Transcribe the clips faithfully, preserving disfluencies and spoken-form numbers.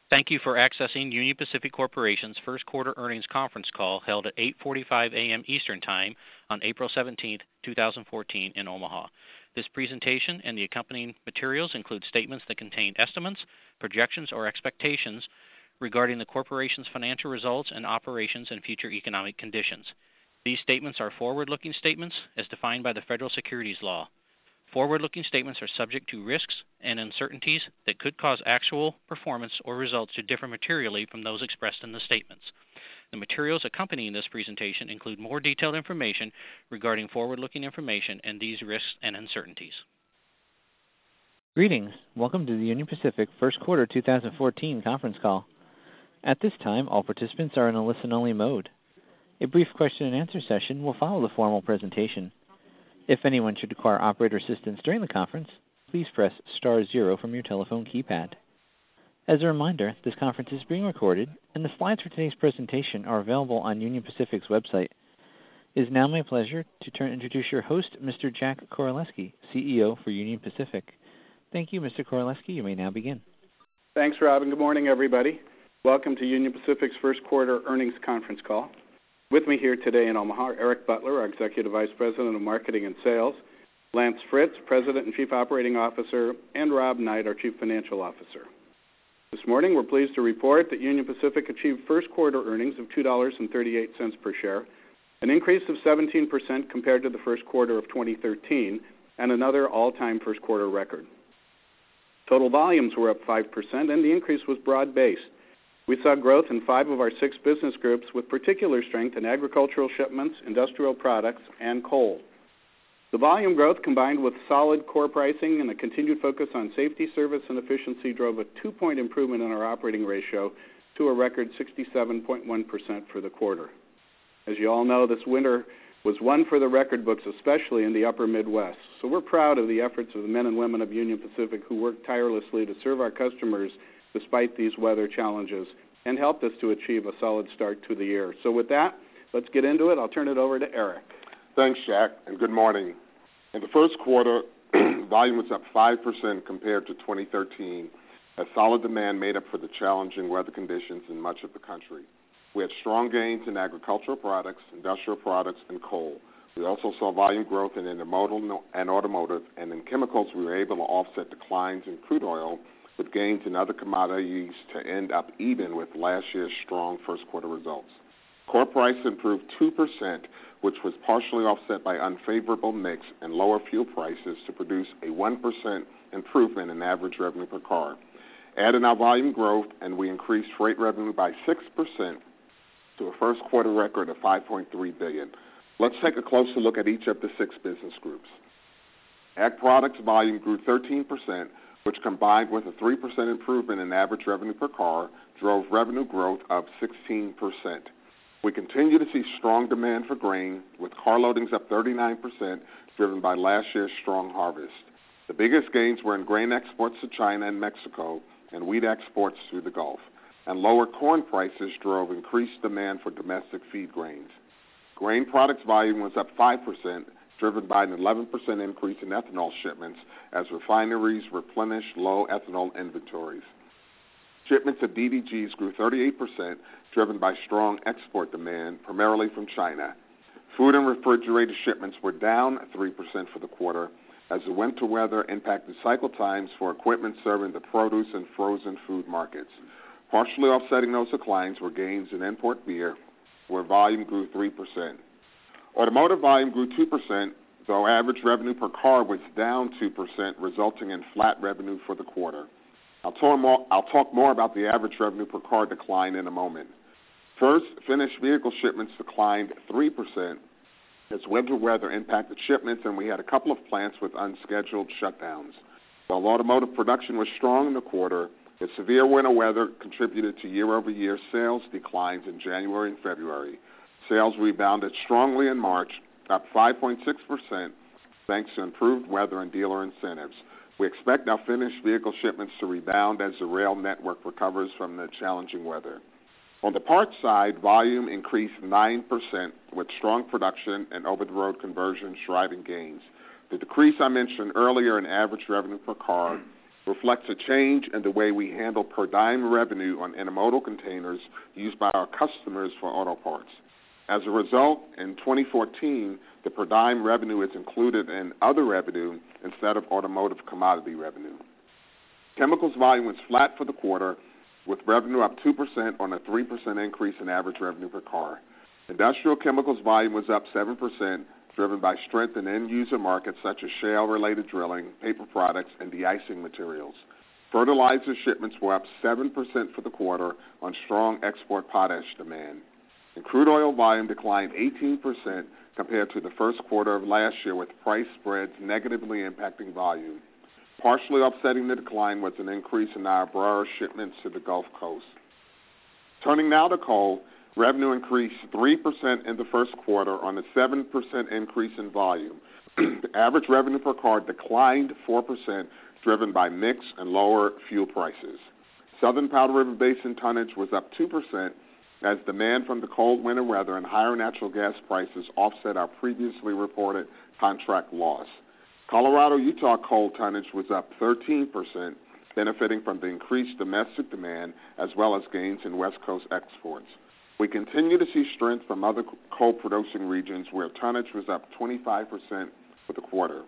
Thank you for accessing Union Pacific Corporation's first quarter earnings conference call held at eight forty-five a.m. Eastern Time on April seventeenth, twenty fourteen in Omaha. This presentation and the accompanying materials include statements that contain estimates, projections, or expectations regarding the corporation's financial results and operations and future economic conditions. These statements are forward-looking statements as defined by the federal securities law. Forward-looking statements are subject to risks and uncertainties that could cause actual performance or results to differ materially from those expressed in the statements. The materials accompanying this presentation include more detailed information regarding forward-looking information and these risks and uncertainties. Greetings. Welcome to the Union Pacific first quarter two thousand fourteen conference call. At this time, all participants are in a listen-only mode. A brief question-and-answer session will follow the formal presentation. If anyone should require operator assistance during the conference, please press star zero from your telephone keypad. As a reminder, this conference is being recorded, and the slides for today's presentation are available on Union Pacific's website. It is now my pleasure to turn introduce your host, Mister Jack Koraleski, C E O for Union Pacific. Thank you, Mister Koraleski. You may now begin. Thanks, Robin. Good morning, everybody. Welcome to Union Pacific's first quarter earnings conference call. With me here today in Omaha are Eric Butler, our Executive Vice President of Marketing and Sales, Lance Fritz, President and Chief Operating Officer, and Rob Knight, our Chief Financial Officer. This morning, we're pleased to report that Union Pacific achieved first quarter earnings of two dollars and thirty-eight cents per share, an increase of seventeen percent compared to the first quarter of twenty thirteen, and another all-time first quarter record. Total volumes were up five percent, and the increase was broad-based. We saw growth in five of our six business groups, with particular strength in agricultural shipments, industrial products, and coal. The volume growth, combined with solid core pricing and a continued focus on safety, service, and efficiency, drove a two-point improvement in our operating ratio to a record sixty-seven point one percent for the quarter. As you all know, this winter was one for the record books, especially in the upper Midwest. So we're proud of the efforts of the men and women of Union Pacific who worked tirelessly to serve our customers despite these weather challenges, and helped us to achieve a solid start to the year. So with that, let's get into it. I'll turn it over to Eric. Thanks, Jack, and good morning. In the first quarter, volume was up five percent compared to twenty thirteen, as solid demand made up for the challenging weather conditions in much of the country. We had strong gains in agricultural products, industrial products, and coal. We also saw volume growth in intermodal and automotive, and in chemicals we were able to offset declines in crude oil with gains in other commodities to end up even with last year's strong first quarter results. Core price improved two percent, which was partially offset by unfavorable mix and lower fuel prices to produce a one percent improvement in average revenue per car. Add in our volume growth, and we increased freight revenue by six percent to a first quarter record of five point three billion dollars. Let's take a closer look at each of the six business groups. Ag products volume grew thirteen percent, which combined with a three percent improvement in average revenue per car, drove revenue growth of sixteen percent. We continue to see strong demand for grain, with car loadings up thirty-nine percent, driven by last year's strong harvest. The biggest gains were in grain exports to China and Mexico, and wheat exports through the Gulf. And lower corn prices drove increased demand for domestic feed grains. Grain products volume was up five percent, driven by an eleven percent increase in ethanol shipments as refineries replenished low ethanol inventories. Shipments of D D Gs grew thirty-eight percent, driven by strong export demand, primarily from China. Food and refrigerated shipments were down three percent for the quarter, as the winter weather impacted cycle times for equipment serving the produce and frozen food markets. Partially offsetting those declines were gains in import beer, where volume grew three percent. Automotive volume grew two percent, though average revenue per car was down two percent, resulting in flat revenue for the quarter. I'll talk more, I'll talk more about the average revenue per car decline in a moment. First, finished vehicle shipments declined three percent as winter weather impacted shipments, and we had a couple of plants with unscheduled shutdowns. While automotive production was strong in the quarter, the severe winter weather contributed to year-over-year sales declines in January and February. Sales rebounded strongly in March, up five point six percent, thanks to improved weather and dealer incentives. We expect our finished vehicle shipments to rebound as the rail network recovers from the challenging weather. On the parts side, volume increased nine percent, with strong production and over-the-road conversions driving gains. The decrease I mentioned earlier in average revenue per car reflects a change in the way we handle per diem revenue on intermodal containers used by our customers for auto parts. As a result, in twenty fourteen, the per diem revenue is included in other revenue instead of automotive commodity revenue. Chemicals volume was flat for the quarter, with revenue up two percent on a three percent increase in average revenue per car. Industrial chemicals volume was up seven percent, driven by strength in end-user markets such as shale-related drilling, paper products, and de-icing materials. Fertilizer shipments were up seven percent for the quarter on strong export potash demand. And crude oil volume declined eighteen percent compared to the first quarter of last year, with price spreads negatively impacting volume. Partially offsetting the decline was an increase in our Niobrara shipments to the Gulf Coast. Turning now to coal, revenue increased three percent in the first quarter on a seven percent increase in volume. The average revenue per car declined four percent, driven by mix and lower fuel prices. Southern Powder River Basin tonnage was up two percent as demand from the cold winter weather and higher natural gas prices offset our previously reported contract loss. Colorado-Utah coal tonnage was up thirteen percent, benefiting from the increased domestic demand as well as gains in West Coast exports. We continue to see strength from other coal-producing regions where tonnage was up twenty-five percent for the quarter.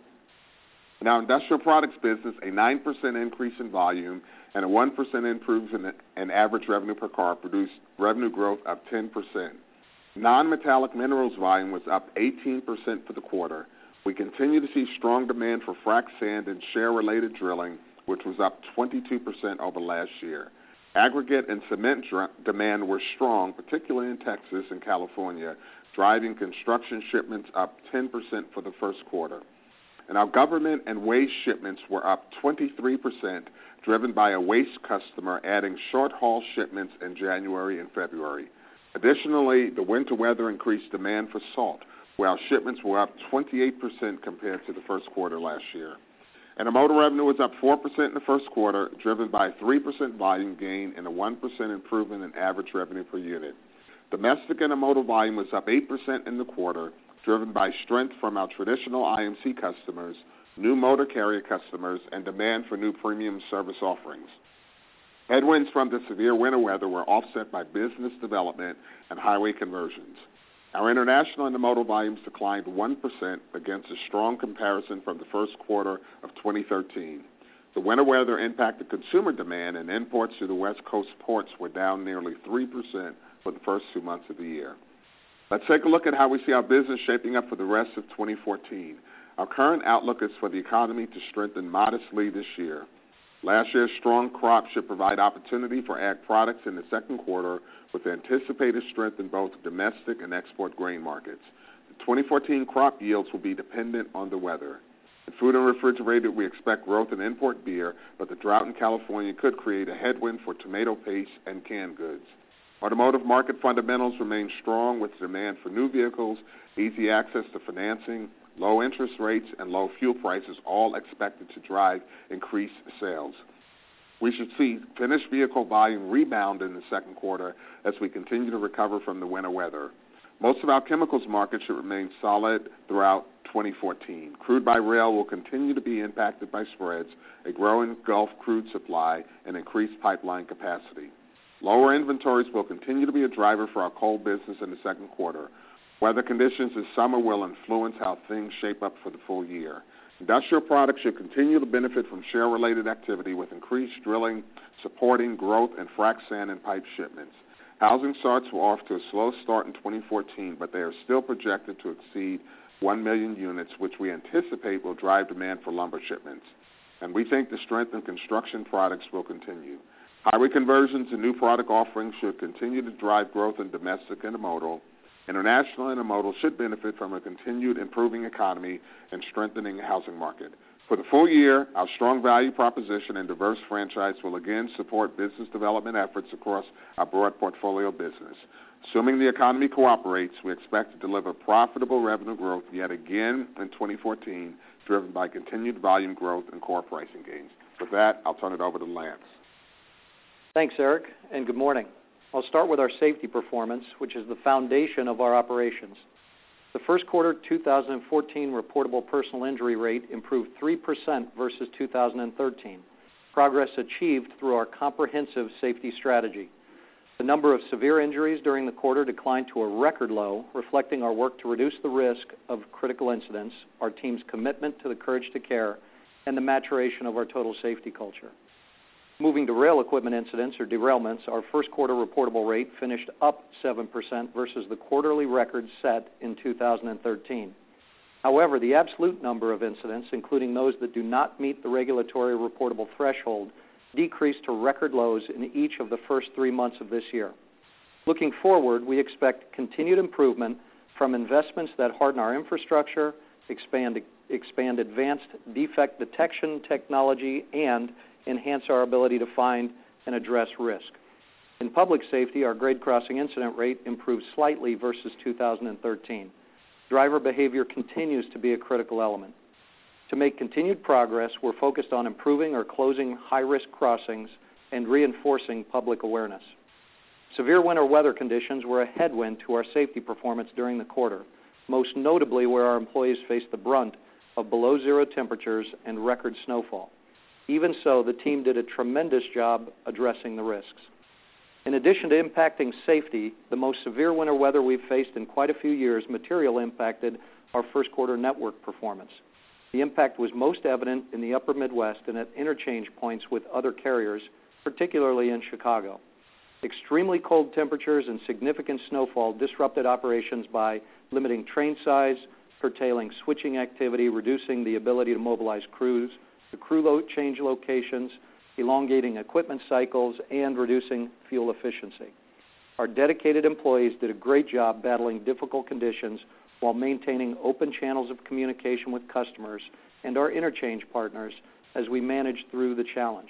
In our industrial products business, a nine percent increase in volume and a one percent improvement in average revenue per car produced revenue growth of ten percent. Non-metallic minerals volume was up eighteen percent for the quarter. We continue to see strong demand for frac sand and shale-related drilling, which was up twenty-two percent over last year. Aggregate and cement dr- demand were strong, particularly in Texas and California, driving construction shipments up ten percent for the first quarter. And our government and waste shipments were up twenty-three percent, driven by a waste customer adding short-haul shipments in January and February. Additionally, the winter weather increased demand for salt, while shipments were up twenty-eight percent compared to the first quarter last year. Intermodal revenue was up four percent in the first quarter, driven by a three percent volume gain and a one percent improvement in average revenue per unit. Domestic intermodal volume was up eight percent in the quarter, driven by strength from our traditional I M C customers, new motor carrier customers, and demand for new premium service offerings. Headwinds from the severe winter weather were offset by business development and highway conversions. Our international intermodal volumes declined one percent against a strong comparison from the first quarter of twenty thirteen. The winter weather impacted consumer demand, and imports to the West Coast ports were down nearly three percent for the first two months of the year. Let's take a look at how we see our business shaping up for the rest of twenty fourteen. Our current outlook is for the economy to strengthen modestly this year. Last year's strong crop should provide opportunity for ag products in the second quarter, with anticipated strength in both domestic and export grain markets. The twenty fourteen crop yields will be dependent on the weather. In food and refrigerated, we expect growth in import beer, but the drought in California could create a headwind for tomato paste and canned goods. Automotive market fundamentals remain strong, with demand for new vehicles, easy access to financing, low interest rates, and low fuel prices all expected to drive increased sales. We should see finished vehicle volume rebound in the second quarter as we continue to recover from the winter weather. Most of our chemicals market should remain solid throughout twenty fourteen. Crude by rail will continue to be impacted by spreads, a growing Gulf crude supply, and increased pipeline capacity. Lower inventories will continue to be a driver for our coal business in the second quarter. Weather conditions this summer will influence how things shape up for the full year. Industrial products should continue to benefit from shale-related activity, with increased drilling supporting growth in frac sand and pipe shipments. Housing starts were off to a slow start in twenty fourteen, but they are still projected to exceed one million units, which we anticipate will drive demand for lumber shipments. And we think the strength in construction products will continue. Highway conversions and new product offerings should continue to drive growth in domestic intermodal. International intermodal should benefit from a continued improving economy and strengthening housing market. For the full year, our strong value proposition and diverse franchise will again support business development efforts across our broad portfolio business. Assuming the economy cooperates, we expect to deliver profitable revenue growth yet again in twenty fourteen, driven by continued volume growth and core pricing gains. With that, I'll turn it over to Lance. Thanks, Eric, and good morning. I'll start with our safety performance, which is the foundation of our operations. The first quarter two thousand fourteen reportable personal injury rate improved three percent versus two thousand thirteen. progress achieved through our comprehensive safety strategy. The number of severe injuries during the quarter declined to a record low, reflecting our work to reduce the risk of critical incidents, our team's commitment to the courage to care, and the maturation of our total safety culture. Moving to rail equipment incidents or derailments, our first quarter reportable rate finished up seven percent versus the quarterly record set in two thousand thirteen. However, the absolute number of incidents, including those that do not meet the regulatory reportable threshold, decreased to record lows in each of the first three months of this year. Looking forward, we expect continued improvement from investments that harden our infrastructure, expand, expand advanced defect detection technology, and enhance our ability to find and address risk. In public safety, our grade crossing incident rate improved slightly versus two thousand thirteen. Driver behavior continues to be a critical element. To make continued progress, we're focused on improving or closing high-risk crossings and reinforcing public awareness. Severe winter weather conditions were a headwind to our safety performance during the quarter, most notably where our employees faced the brunt of below zero temperatures and record snowfall. Even so, the team did a tremendous job addressing the risks. In addition to impacting safety, the most severe winter weather we've faced in quite a few years materially impacted our first quarter network performance. The impact was most evident in the upper Midwest and at interchange points with other carriers, particularly in Chicago. Extremely cold temperatures and significant snowfall disrupted operations by limiting train size, curtailing switching activity, reducing the ability to mobilize crews, the crew load change locations, elongating equipment cycles, and reducing fuel efficiency. Our dedicated employees did a great job battling difficult conditions while maintaining open channels of communication with customers and our interchange partners as we managed through the challenge.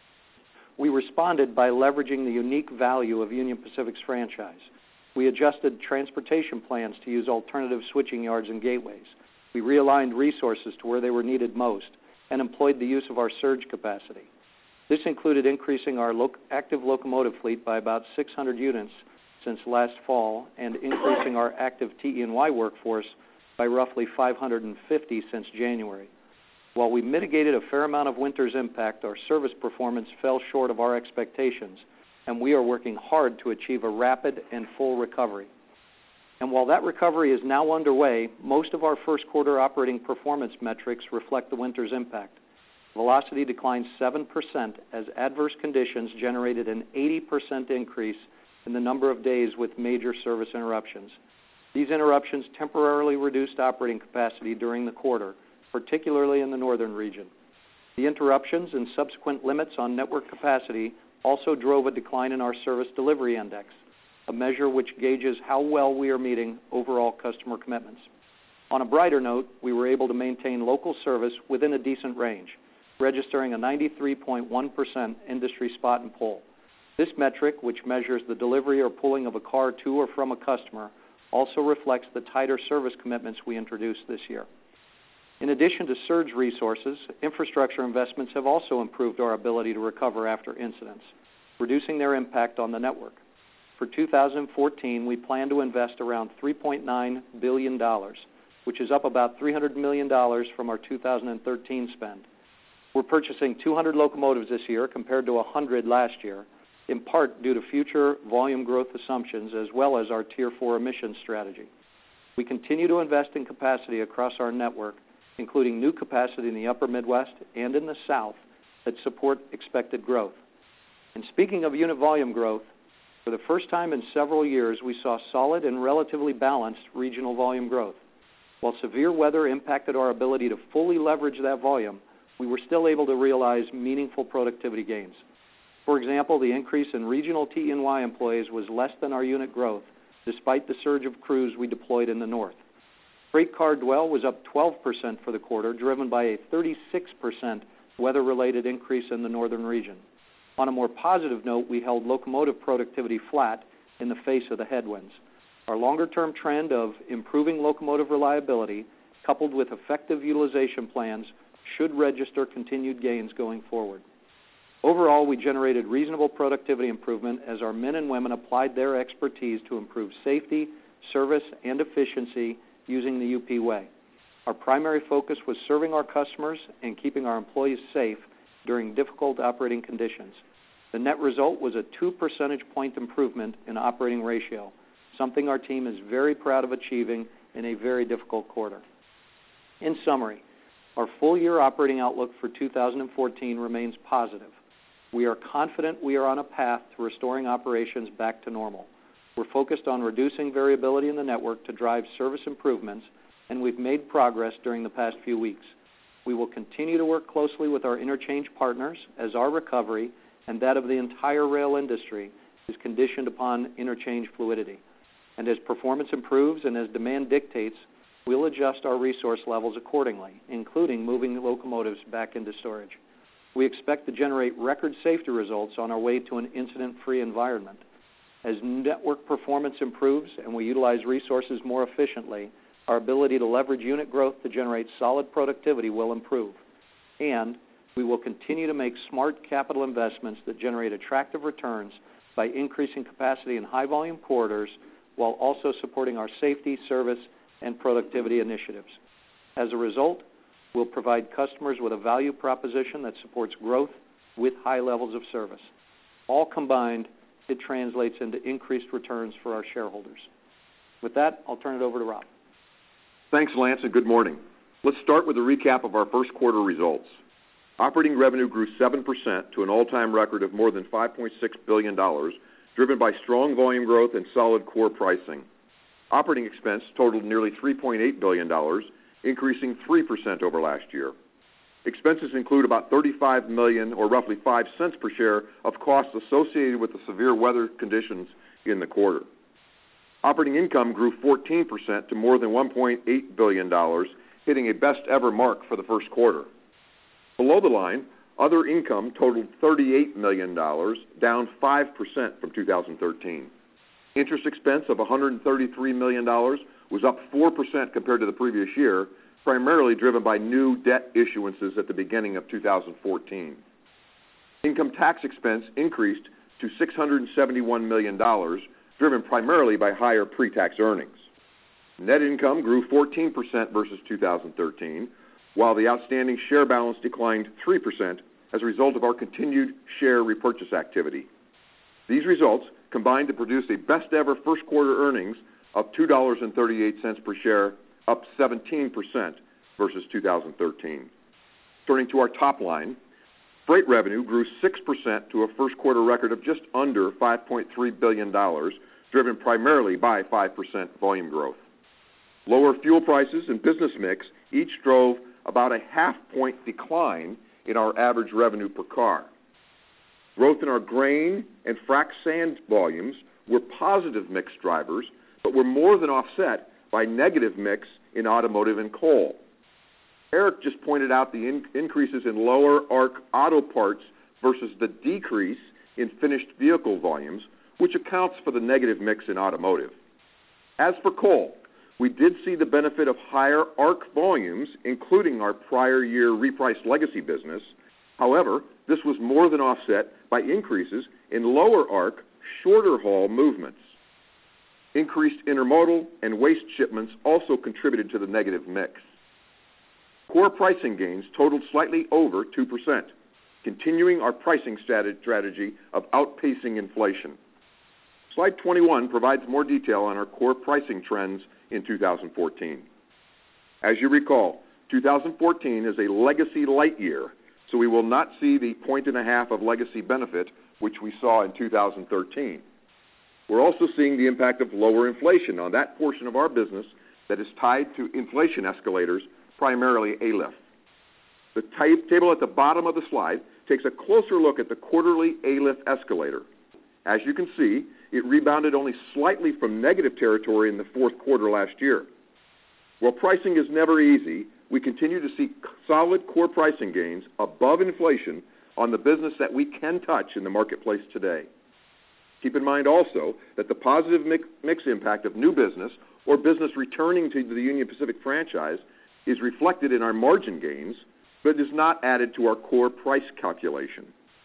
We responded by leveraging the unique value of Union Pacific's franchise. We adjusted transportation plans to use alternative switching yards and gateways. We realigned resources to where they were needed most and employed the use of our surge capacity. This included increasing our lo- active locomotive fleet by about six hundred units since last fall and increasing our active T E and Y workforce by roughly five hundred fifty since January. While we mitigated a fair amount of winter's impact, our service performance fell short of our expectations, and we are working hard to achieve a rapid and full recovery. And while that recovery is now underway, most of our first quarter operating performance metrics reflect the winter's impact. Velocity declined seven percent as adverse conditions generated an eighty percent increase in the number of days with major service interruptions. These interruptions temporarily reduced operating capacity during the quarter, particularly in the northern region. The interruptions and subsequent limits on network capacity also drove a decline in our service delivery index, a measure which gauges how well we are meeting overall customer commitments. On a brighter note, we were able to maintain local service within a decent range, registering a ninety-three point one percent industry spot and pull. This metric, which measures the delivery or pulling of a car to or from a customer, also reflects the tighter service commitments we introduced this year. In addition to surge resources, infrastructure investments have also improved our ability to recover after incidents, reducing their impact on the network. For two thousand fourteen, we plan to invest around three point nine billion dollars, which is up about three hundred million dollars from our two thousand thirteen spend. We're purchasing two hundred locomotives this year compared to one hundred last year, in part due to future volume growth assumptions as well as our Tier four emissions strategy. We continue to invest in capacity across our network, including new capacity in the upper Midwest and in the South that support expected growth. And speaking of unit volume growth, for the first time in several years, we saw solid and relatively balanced regional volume growth. While severe weather impacted our ability to fully leverage that volume, we were still able to realize meaningful productivity gains. For example, the increase in regional T E and Y employees was less than our unit growth, despite the surge of crews we deployed in the north. Freight car dwell was up twelve percent for the quarter, driven by a thirty-six percent weather-related increase in the northern region. On a more positive note, we held locomotive productivity flat in the face of the headwinds. Our longer-term trend of improving locomotive reliability, coupled with effective utilization plans, should register continued gains going forward. Overall, we generated reasonable productivity improvement as our men and women applied their expertise to improve safety, service, and efficiency using the U P way. Our primary focus was serving our customers and keeping our employees safe, during difficult operating conditions. The net result was a two percentage point improvement in operating ratio, something our team is very proud of achieving in a very difficult quarter. In summary, our full-year operating outlook for two thousand fourteen remains positive. We are confident we are on a path to restoring operations back to normal. We're focused on reducing variability in the network to drive service improvements, and we've made progress during the past few weeks. We will continue to work closely with our interchange partners as our recovery and that of the entire rail industry is conditioned upon interchange fluidity. And as performance improves and as demand dictates, we'll adjust our resource levels accordingly, including moving the locomotives back into storage. We expect to generate record safety results on our way to an incident-free environment. As network performance improves and we utilize resources more efficiently, our ability to leverage unit growth to generate solid productivity will improve. And we will continue to make smart capital investments that generate attractive returns by increasing capacity in high-volume corridors while also supporting our safety, service, and productivity initiatives. As a result, we'll provide customers with a value proposition that supports growth with high levels of service. All combined, it translates into increased returns for our shareholders. With that, I'll turn it over to Rob. Thanks, Lance, and good morning. Let's start with a recap of our first quarter results. Operating revenue grew seven percent to an all-time record of more than five point six billion dollars, driven by strong volume growth and solid core pricing. Operating expense totaled nearly three point eight billion dollars, increasing three percent over last year. Expenses include about thirty-five million dollars, or roughly five cents per share, of costs associated with the severe weather conditions in the quarter. Operating income grew fourteen percent to more than one point eight billion dollars, hitting a best-ever mark for the first quarter. Below the line, other income totaled thirty-eight million dollars, down five percent from two thousand thirteen. Interest expense of one hundred thirty-three million dollars was up four percent compared to the previous year, primarily driven by new debt issuances at the beginning of two thousand fourteen. Income tax expense increased to six hundred seventy-one million dollars, driven primarily by higher pre-tax earnings. Net income grew fourteen percent versus two thousand thirteen, while the outstanding share balance declined three percent as a result of our continued share repurchase activity. These results combined to produce a best-ever first-quarter earnings of two dollars and thirty-eight cents per share, up seventeen percent versus two thousand thirteen. Turning to our top line, freight revenue grew six percent to a first-quarter record of just under five point three billion dollars, driven primarily by five percent volume growth. Lower fuel prices and business mix each drove about a half-point decline in our average revenue per car. Growth in our grain and frac sand volumes were positive mix drivers, but were more than offset by negative mix in automotive and coal. Eric just pointed out the in- increases in lower arc auto parts versus the decrease in finished vehicle volumes, which accounts for the negative mix in automotive. As for coal, we did see the benefit of higher arc volumes, including our prior year repriced legacy business. However, this was more than offset by increases in lower arc, shorter haul movements. Increased intermodal and waste shipments also contributed to the negative mix. Core pricing gains totaled slightly over two percent, continuing our pricing strategy of outpacing inflation. Slide twenty-one provides more detail on our core pricing trends in two thousand fourteen. As you recall, two thousand fourteen is a legacy light year, so we will not see the point and a half of legacy benefit which we saw in two thousand thirteen. We're also seeing the impact of lower inflation on that portion of our business that is tied to inflation escalators, primarily A L I F. The type table at the bottom of the slide takes a closer look at the quarterly A L I F escalator. As you can see, it rebounded only slightly from negative territory in the fourth quarter last year. While pricing is never easy, we continue to see solid core pricing gains above inflation on the business that we can touch in the marketplace today. Keep in mind also that the positive mix, mix impact of new business or business returning to the Union Pacific franchise is reflected in our margin gains, but is not added to our core price calculation.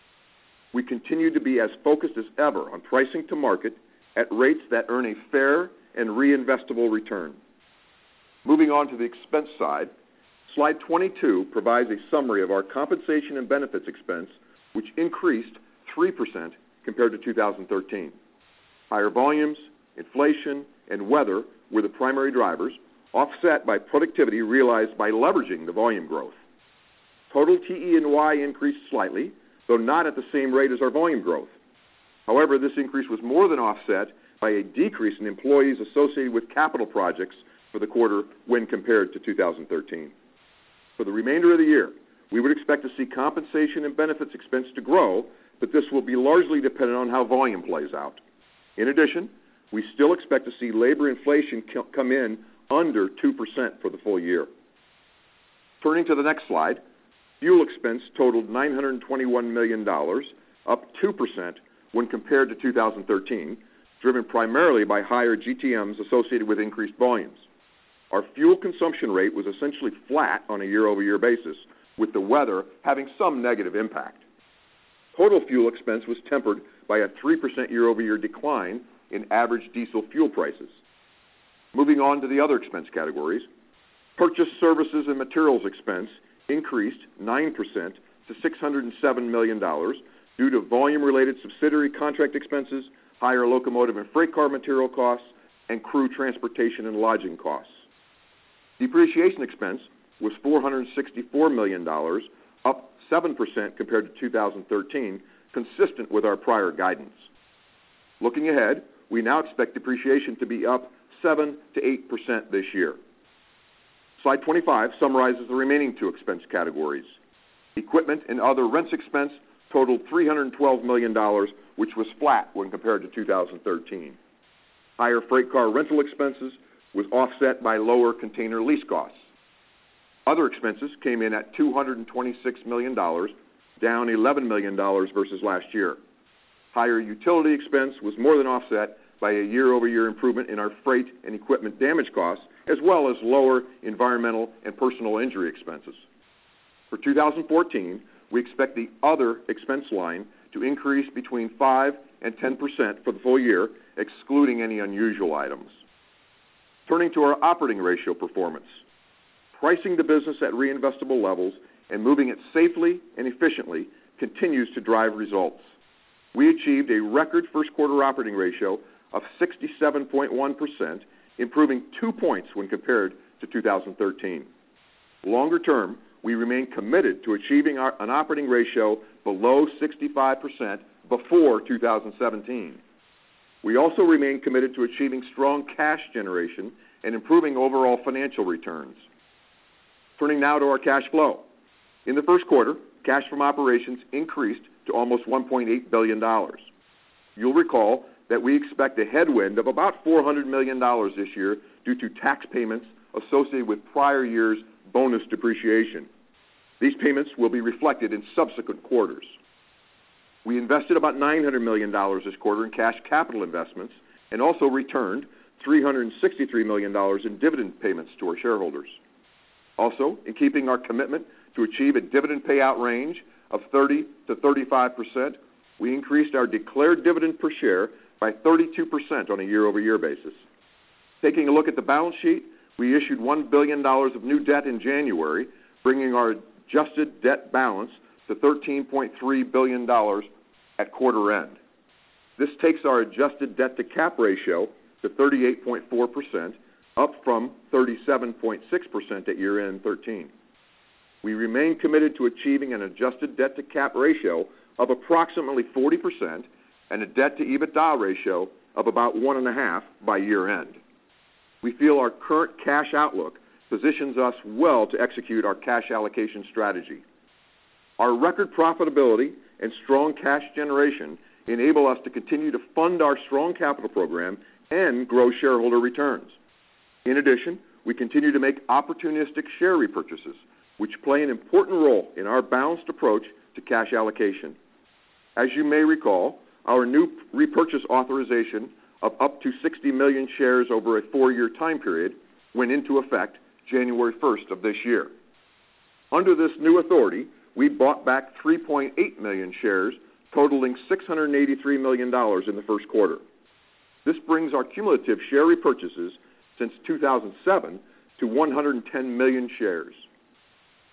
We continue to be as focused as ever on pricing to market at rates that earn a fair and reinvestable return. Moving on to the expense side, Slide twenty-two provides a summary of our compensation and benefits expense, which increased three percent compared to two thousand thirteen. Higher volumes, inflation, and weather were the primary drivers, offset by productivity realized by leveraging the volume growth. Total T E and Y increased slightly, though not at the same rate as our volume growth. However, this increase was more than offset by a decrease in employees associated with capital projects for the quarter when compared to two thousand thirteen. For the remainder of the year, we would expect to see compensation and benefits expense to grow, but this will be largely dependent on how volume plays out. In addition, we still expect to see labor inflation come in under two percent for the full year. Turning to the next slide, fuel expense totaled nine hundred twenty-one million dollars, up two percent when compared to two thousand thirteen, driven primarily by higher G T Ms associated with increased volumes. Our fuel consumption rate was essentially flat on a year-over-year basis, with the weather having some negative impact. Total fuel expense was tempered by a three percent year-over-year decline in average diesel fuel prices. Moving on to the other expense categories, purchase services and materials expense increased nine percent to six hundred seven million dollars due to volume-related subsidiary contract expenses, higher locomotive and freight car material costs, and crew transportation and lodging costs. Depreciation expense was four hundred sixty-four million dollars, up seven percent compared to two thousand thirteen, consistent with our prior guidance. Looking ahead, we now expect depreciation to be up seven to eight percent this year. Slide twenty-five summarizes the remaining two expense categories. Equipment and other rents expense totaled three hundred twelve million dollars, which was flat when compared to two thousand thirteen. Higher freight car rental expenses was offset by lower container lease costs. Other expenses came in at two hundred twenty-six million dollars, down eleven million dollars versus last year. Higher utility expense was more than offset by a year-over-year improvement in our freight and equipment damage costs, as well as lower environmental and personal injury expenses. For two thousand fourteen, we expect the other expense line to increase between five and ten percent for the full year, excluding any unusual items. Turning to our operating ratio performance, pricing the business at reinvestable levels and moving it safely and efficiently continues to drive results. We achieved a record first quarter operating ratio of sixty-seven point one percent, improving two points when compared to two thousand thirteen. Longer term, we remain committed to achieving our, an operating ratio below sixty-five percent before two thousand seventeen. We also remain committed to achieving strong cash generation and improving overall financial returns. Turning now to our cash flow. In the first quarter, cash from operations increased to almost one point eight billion dollars. You'll recall that we expect a headwind of about four hundred million dollars this year due to tax payments associated with prior year's bonus depreciation. These payments will be reflected in subsequent quarters. We invested about nine hundred million dollars this quarter in cash capital investments and also returned three hundred sixty-three million dollars in dividend payments to our shareholders. Also, in keeping our commitment to achieve a dividend payout range of thirty to thirty-five percent, we increased our declared dividend per share by thirty-two percent on a year-over-year basis. Taking a look at the balance sheet, we issued one billion dollars of new debt in January, bringing our adjusted debt balance to thirteen point three billion dollars at quarter end. This takes our adjusted debt-to-cap ratio to thirty-eight point four percent, up from thirty-seven point six percent at year-end thirteen. We remain committed to achieving an adjusted debt-to-cap ratio of approximately forty percent and a debt-to-EBITDA ratio of about one and a half by year-end. We feel our current cash outlook positions us well to execute our cash allocation strategy. Our record profitability and strong cash generation enable us to continue to fund our strong capital program and grow shareholder returns. In addition, we continue to make opportunistic share repurchases, which play an important role in our balanced approach to cash allocation. As you may recall, our new repurchase authorization of up to sixty million shares over a four-year time period went into effect January first of this year. Under this new authority, we bought back three point eight million shares, totaling six hundred eighty-three million dollars in the first quarter. This brings our cumulative share repurchases since two thousand seven to one hundred ten million shares.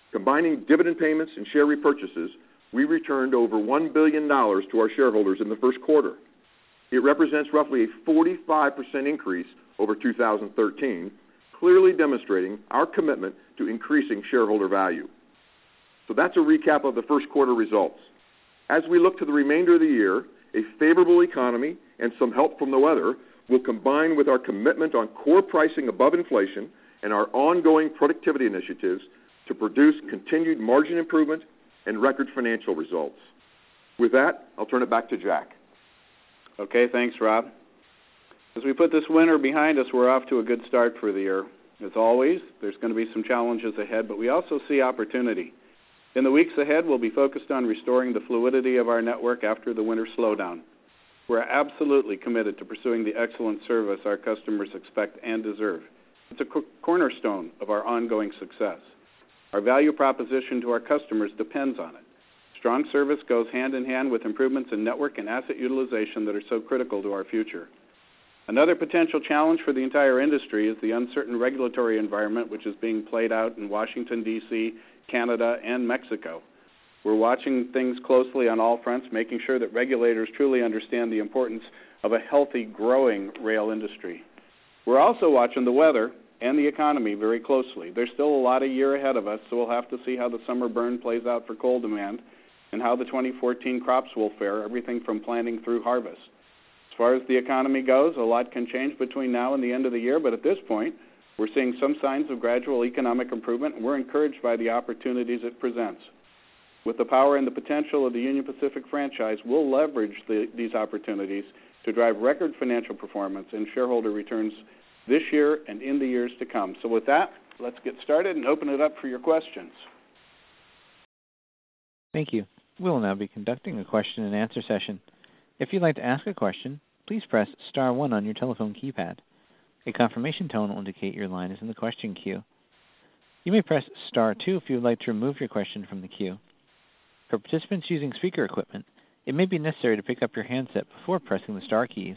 Combining dividend payments and share repurchases, we returned over one billion dollars to our shareholders in the first quarter. It represents roughly a forty-five percent increase over two thousand thirteen, clearly demonstrating our commitment to increasing shareholder value. So that's a recap of the first quarter results. As we look to the remainder of the year, a favorable economy and some help from the weather will combine with our commitment on core pricing above inflation and our ongoing productivity initiatives to produce continued margin improvement and record financial results. With that, I'll turn it back to Jack. Okay, thanks, Rob. As we put this winter behind us, we're off to a good start for the year. As always, there's going to be some challenges ahead, but we also see opportunity. In the weeks ahead, we'll be focused on restoring the fluidity of our network after the winter slowdown. We're absolutely committed to pursuing the excellent service our customers expect and deserve. It's a co- cornerstone of our ongoing success. Our value proposition to our customers depends on it. Strong service goes hand in hand with improvements in network and asset utilization that are so critical to our future. Another potential challenge for the entire industry is the uncertain regulatory environment which is being played out in Washington, D C, Canada, and Mexico. We're watching things closely on all fronts, making sure that regulators truly understand the importance of a healthy, growing rail industry. We're also watching the weather and the economy very closely. There's still a lot of year ahead of us, so we'll have to see how the summer burn plays out for coal demand and how the twenty fourteen crops will fare, everything from planting through harvest. As far as the economy goes, a lot can change between now and the end of the year, but at this point, we're seeing some signs of gradual economic improvement, and we're encouraged by the opportunities it presents. With the power and the potential of the Union Pacific franchise, we'll leverage the, these opportunities to drive record financial performance and shareholder returns this year and in the years to come. So with that, let's get started and open it up for your questions. Thank you. We will now be conducting a question and answer session. If you'd like to ask a question, please press star one on your telephone keypad. A confirmation tone will indicate your line is in the question queue. You may press star two if you would like to remove your question from the queue. For participants using speaker equipment, it may be necessary to pick up your handset before pressing the star keys.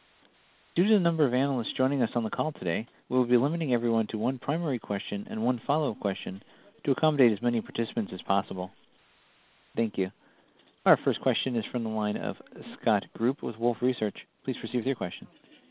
Due to the number of analysts joining us on the call today, we will be limiting everyone to one primary question and one follow-up question to accommodate as many participants as possible. Thank you. Our first question is from the line of Scott Group with Wolfe Research. Please proceed with your question.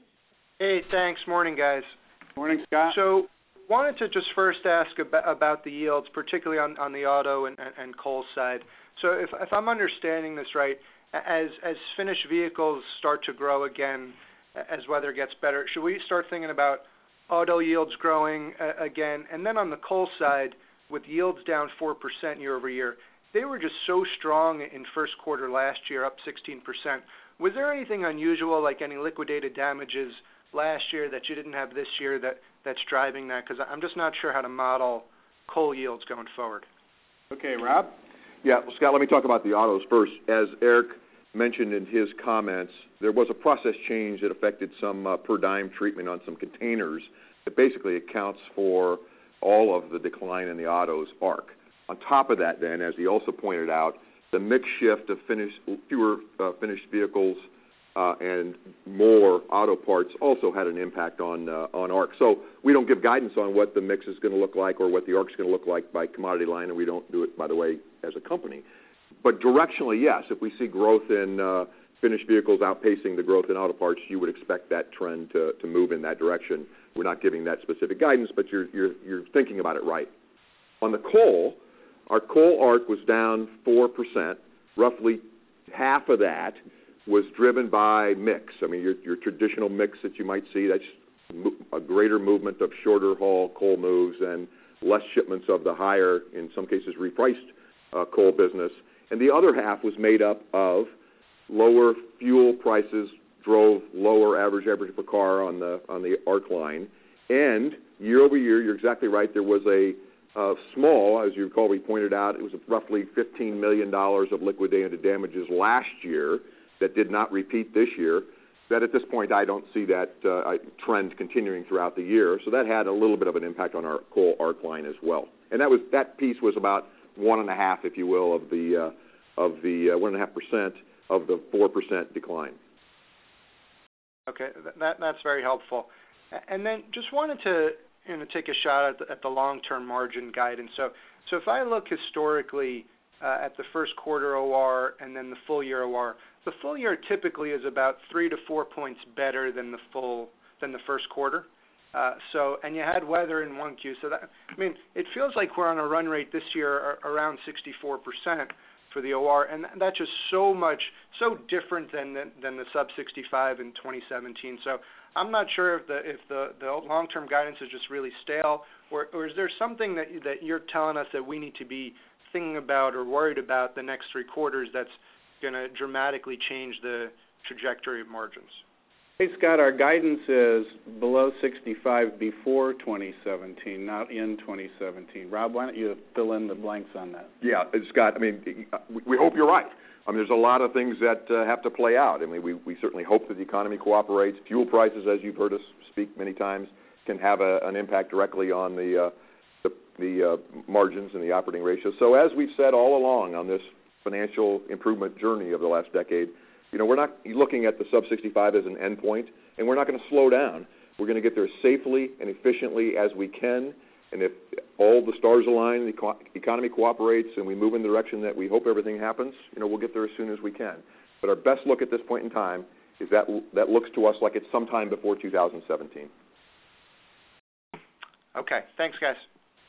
Hey, thanks. Morning, guys. Morning, Scott. So wanted to just first ask about, about the yields, particularly on, on the auto and, and, and coal side. So if, if I'm understanding this right, as, as finished vehicles start to grow again, as weather gets better, should we start thinking about auto yields growing uh, again? And then on the coal side, with yields down four percent year over year, they were just so strong in first quarter last year, up sixteen percent. Was there anything unusual, like any liquidated damages last year that you didn't have this year that, that's driving that? Because I'm just not sure how to model coal yields going forward. Okay, Rob? Yeah, well, Scott, let me talk about the autos first. As Eric mentioned in his comments, there was a process change that affected some uh, per dime treatment on some containers that basically accounts for all of the decline in the autos arc. On top of that, then, as he also pointed out, the mix shift of finished, fewer uh, finished vehicles uh, and more auto parts also had an impact on uh, on arc. So we don't give guidance on what the mix is going to look like or what the arc is going to look like by commodity line, and we don't do it, by the way, as a company. But directionally, yes, if we see growth in uh, finished vehicles outpacing the growth in auto parts, you would expect that trend to, to move in that direction. We're not giving that specific guidance, but you're, you're, you're thinking about it right. On the coal, our coal arc was down four percent. Roughly half of that was driven by mix. I mean, your, your traditional mix that you might see, that's a greater movement of shorter haul coal moves and less shipments of the higher, in some cases, repriced uh, coal business. And the other half was made up of lower fuel prices drove lower average average per car on the on the arc line. And year over year, you're exactly right, there was a uh, small, as you recall, we pointed out, it was roughly fifteen million dollars of liquidated damages last year that did not repeat this year. That at this point, I don't see that uh, trend continuing throughout the year. So that had a little bit of an impact on our coal arc line as well. And that was that piece was about one and a half, if you will, of the uh, of the uh, one and a half percent of the four percent decline. Okay, that that's very helpful. And then just wanted to you know, take a shot at the, at the long-term margin guidance. So, so if I look historically uh, at the first quarter O R and then the full year O R, the full year typically is about three to four points better than the full than the first quarter. Uh, so, and you had weather in one Q. So that, I mean, it feels like we're on a run rate this year around sixty-four percent for the O R, and that's just so much, so different than the, than the sub sixty-five in twenty seventeen. So I'm not sure if the if the, the long-term guidance is just really stale, or, or is there something that that you're telling us that we need to be thinking about or worried about the next three quarters that's going to dramatically change the trajectory of margins? Hey, Scott, our guidance is below sixty-five before twenty seventeen, not in twenty seventeen. Rob, why don't you fill in the blanks on that? Yeah, Scott, I mean, we hope you're right. I mean, there's a lot of things that uh, have to play out. I mean, we, we certainly hope that the economy cooperates. Fuel prices, as you've heard us speak many times, can have a, an impact directly on the, uh, the, the uh, margins and the operating ratio. So as we've said all along on this financial improvement journey of the last decade, you know, we're not looking at the sub sixty-five as an end point, and we're not going to slow down. We're going to get there safely and efficiently as we can, and if all the stars align, the co- economy cooperates, and we move in the direction that we hope everything happens, you know, we'll get there as soon as we can. But our best look at this point in time is that that looks to us like it's sometime before two thousand seventeen. Okay. Thanks, guys.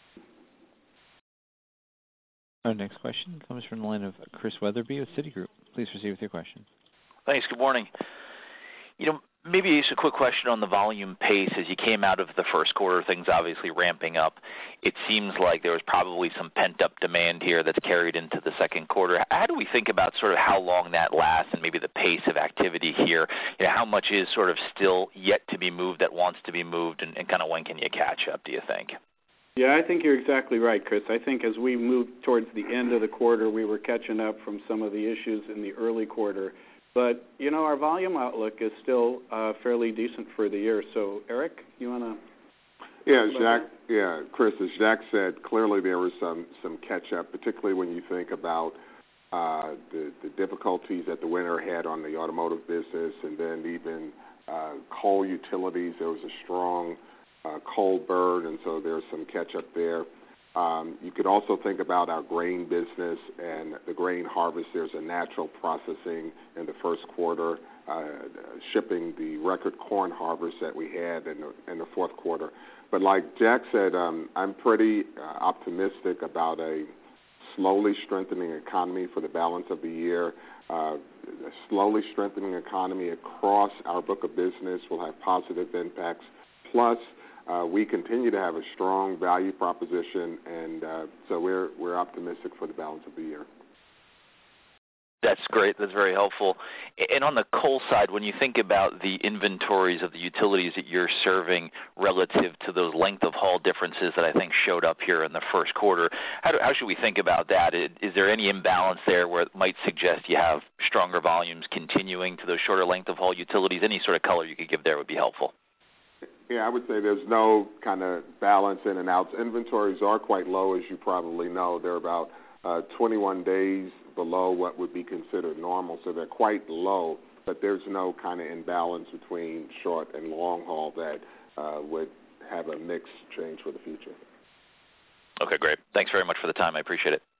Our next question comes from the line of Chris Wetherbee with Citigroup. Please proceed with your question. Thanks. Good morning. You know, maybe just a quick question on the volume pace as you came out of the first quarter, things obviously ramping up. It seems like there was probably some pent-up demand here that's carried into the second quarter. How do we think about sort of how long that lasts and maybe the pace of activity here? You know, how much is sort of still yet to be moved that wants to be moved, and, and kind of when can you catch up, do you think? Yeah, I think you're exactly right, Chris. I think as we moved towards the end of the quarter, we were catching up from some of the issues in the early quarter. But, you know, our volume outlook is still uh, fairly decent for the year. So, Eric, you want to? Yeah, Jacques, yeah, Chris, as Jacques said, clearly there was some, some catch-up, particularly when you think about uh, the, the difficulties that the winter had on the automotive business, and then even uh, coal utilities. There was a strong uh, coal burn, and so there's some catch-up there. Um, you could also think about our grain business and the grain harvest. There's a natural processing in the first quarter, uh, shipping the record corn harvest that we had in the, in the fourth quarter. But like Jack said, um, I'm pretty uh, optimistic about a slowly strengthening economy for the balance of the year. Uh, a slowly strengthening economy across our book of business will have positive impacts. Plus, Uh, we continue to have a strong value proposition, and uh, so we're we're optimistic for the balance of the year. That's great. That's very helpful. And on the coal side, when you think about the inventories of the utilities that you're serving relative to those length of haul differences that I think showed up here in the first quarter, how, do, how should we think about that? Is there any imbalance there where it might suggest you have stronger volumes continuing to those shorter length of haul utilities? Any sort of color you could give there would be helpful. Yeah, I would say there's no kind of balance in and outs. Inventories are quite low, as you probably know. They're about uh, twenty-one days below what would be considered normal, so they're quite low, but there's no kind of imbalance between short and long haul that uh, would have a mix change for the future. Okay, great. Thanks very much for the time. I appreciate it.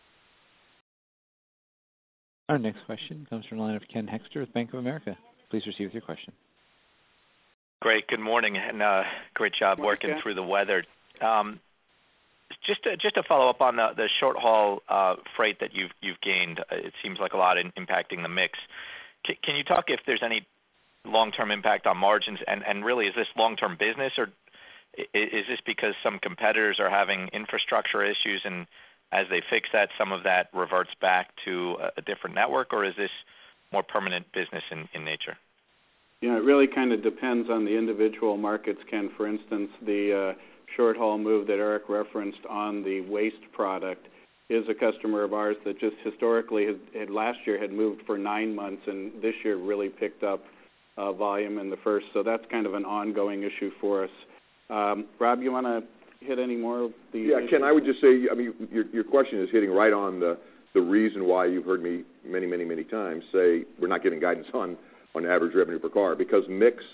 Our next question comes from the line of Ken Hoexter with Bank of America. Please proceed with your question. Great. Good morning, and uh, great job working okay. through the weather. Um, just to, just to follow up on the, the short haul uh, freight that you've you've gained, it seems like a lot in impacting the mix. C- can you talk if there's any long-term impact on margins, and, and really is this long-term business, or is this because some competitors are having infrastructure issues, and as they fix that, some of that reverts back to a, a different network, or is this more permanent business in, in nature? You know, it really kind of depends on the individual markets, Ken. For instance, the uh, short-haul move that Eric referenced on the waste product is a customer of ours that just historically had, had last year had moved for nine months and this year really picked up uh, volume in the first. So that's kind of an ongoing issue for us. Um, Rob, you want to hit any more of the Yeah, issues? Ken, I would just say, I mean, your, your question is hitting right on the, the reason why you've heard me many, many, many times say we're not giving guidance on on average revenue per car, because mix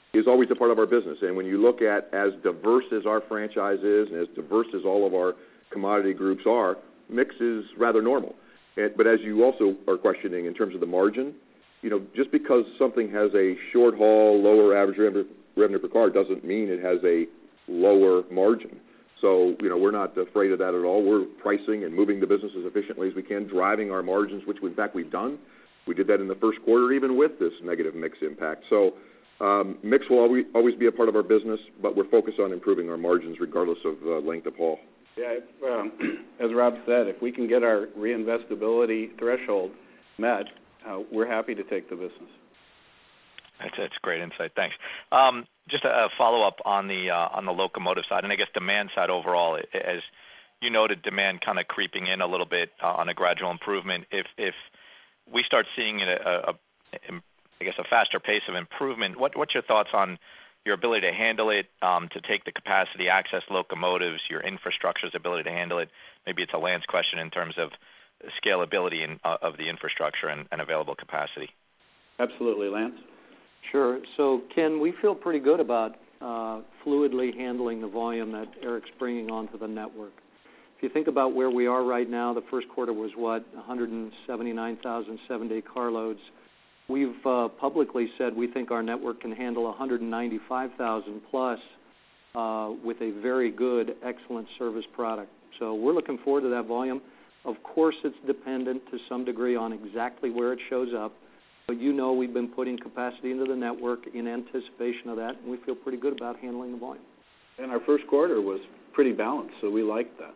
is always a part of our business. And when you look at as diverse as our franchise is and as diverse as all of our commodity groups are, mix is rather normal. And, but as you also are questioning in terms of the margin, you know, just because something has a short haul, lower average revenue, revenue per car doesn't mean it has a lower margin. So, you know, we're not afraid of that at all. We're pricing and moving the business as efficiently as we can, driving our margins, which in fact we've done. We did that in the first quarter, even with this negative mix impact. So um, mix will always, always be a part of our business, but we're focused on improving our margins regardless of uh, length of haul. Yeah, if, um, as Rob said, if we can get our reinvestability threshold met, uh, we're happy to take the business. That's, that's great insight. Thanks. Um, just a, a follow-up on the uh, on the locomotive side, and I guess demand side overall. As you noted, demand kind of creeping in a little bit uh, on a gradual improvement. If if we start seeing a, a, a I guess a faster pace of improvement, what what's your thoughts on your ability to handle it, um, to take the capacity, access locomotives, your infrastructure's ability to handle it? Maybe it's a Lance question in terms of scalability in, uh, of the infrastructure and, and available capacity. Absolutely, Lance. Sure. So, Ken, we feel pretty good about uh, fluidly handling the volume that Eric's bringing onto the network. If you think about where we are right now, the first quarter was, what, one hundred seventy-nine thousand seven-day carloads. We've uh, publicly said we think our network can handle one hundred ninety-five thousand plus uh, with a very good, excellent service product. So we're looking forward to that volume. Of course, it's dependent to some degree on exactly where it shows up. But you know we've been putting capacity into the network in anticipation of that, and we feel pretty good about handling the volume. And our first quarter was pretty balanced, so we liked that.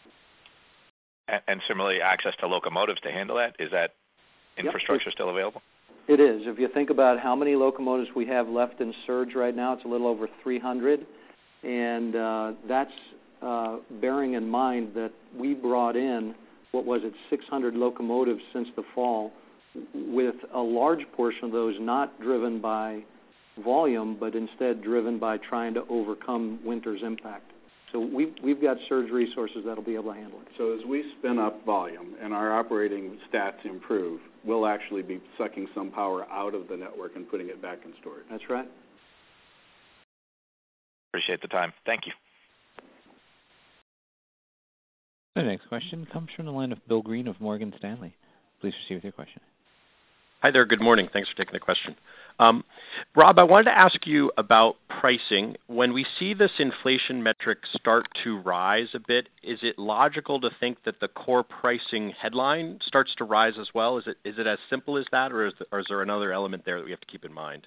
And, and similarly, access to locomotives to handle that, is that infrastructure yep, still available? It is. If you think about how many locomotives we have left in surge right now, it's a little over three hundred, and uh, that's uh, bearing in mind that we brought in, what was it, six hundred locomotives since the fall, with a large portion of those not driven by volume, but instead driven by trying to overcome winter's impact. So we've, we've got surge resources that'll be able to handle it. So as we spin up volume and our operating stats improve, we'll actually be sucking some power out of the network and putting it back in storage. That's right. Appreciate the time. Thank you. The next question comes from the line of Bill Green of Morgan Stanley. Please proceed with your question. Hi there. Good morning. Thanks for taking the question. Um, Rob, I wanted to ask you about pricing. When we see this inflation metric start to rise a bit, is it logical to think that the core pricing headline starts to rise as well? Is it is it as simple as that, or is, the, or is there another element there that we have to keep in mind?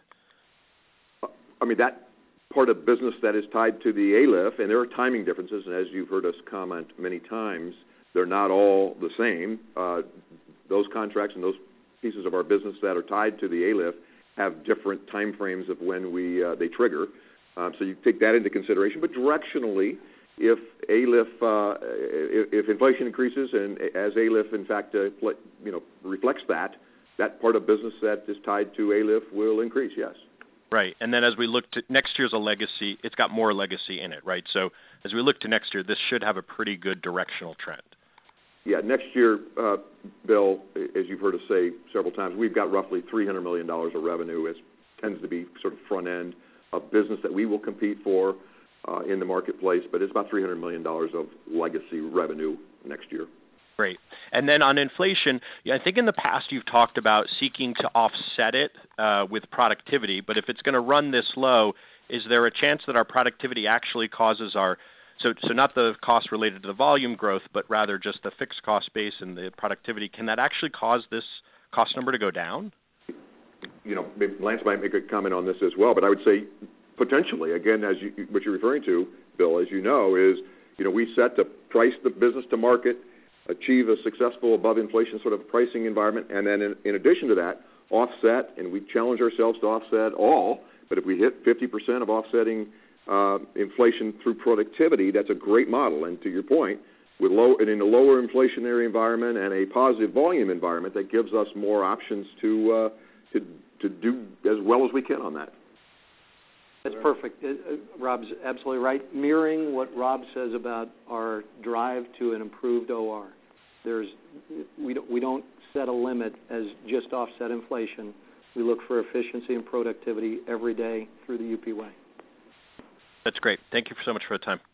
I mean, that part of business that is tied to the A L I F, and there are timing differences, and as you've heard us comment many times, they're not all the same. Uh, those contracts and those pieces of our business that are tied to the A L I F have different time frames of when we uh, they trigger. Um, so you take that into consideration. But directionally, if A L I F, uh, if, if inflation increases and as A L I F in fact uh, you know reflects that, that part of business that is tied to A L I F will increase. Yes. Right. And then as we look to next year's a legacy, it's got more legacy in it, right? So as we look to next year, this should have a pretty good directional trend. Yeah, next year, uh, Bill, as you've heard us say several times, we've got roughly three hundred million dollars of revenue. It tends to be sort of front end of business that we will compete for uh, in the marketplace, but it's about three hundred million dollars of legacy revenue next year. Great. And then on inflation, yeah, I think in the past you've talked about seeking to offset it uh, with productivity, but if it's going to run this low, is there a chance that our productivity actually causes our So, so not the cost related to the volume growth, but rather just the fixed cost base and the productivity. Can that actually cause this cost number to go down? You know, maybe Lance might make a comment on this as well, but I would say potentially, again, as you, what you're referring to, Bill, as you know, is, you know, we set to price the business to market, achieve a successful above inflation sort of pricing environment, and then in, in addition to that, offset, and we challenge ourselves to offset all, but if we hit fifty percent of offsetting Uh, inflation through productivity, that's a great model. And to your point, with low and in a lower inflationary environment and a positive volume environment, that gives us more options to uh, to to do as well as we can on that. That's perfect. Uh, Rob's absolutely right. Mirroring what Rob says about our drive to an improved O R. There's we don't we don't set a limit as just offset inflation. We look for efficiency and productivity every day through the U P way. That's great. Thank you so much for the time.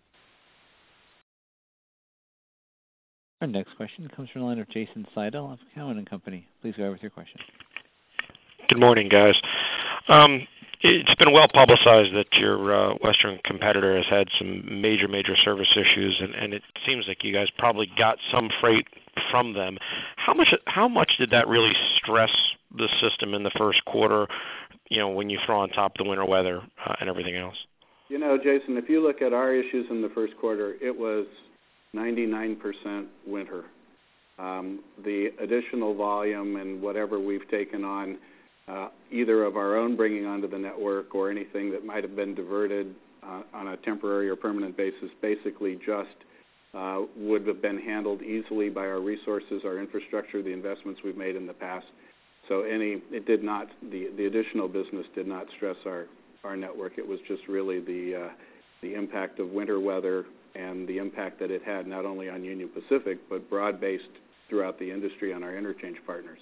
Our next question comes from the line of Jason Seidel of Cowen and Company. Please go ahead with your question. Good morning, guys. Um, it's been well publicized that your uh, Western competitor has had some major, major service issues, and, and it seems like you guys probably got some freight from them. How much? How much did that really stress the system in the first quarter? You know, when you throw on top the winter weather uh, and everything else. You know, Jason, if you look at our issues in the first quarter, it was ninety-nine percent winter. Um, the additional volume and whatever we've taken on, uh, either of our own bringing onto the network or anything that might have been diverted uh, on a temporary or permanent basis, basically just uh, would have been handled easily by our resources, our infrastructure, the investments we've made in the past. So any, it did not, the, the additional business did not stress our, our network. It was just really the, uh, the impact of winter weather and the impact that it had not only on Union Pacific, but broad-based throughout the industry on our interchange partners.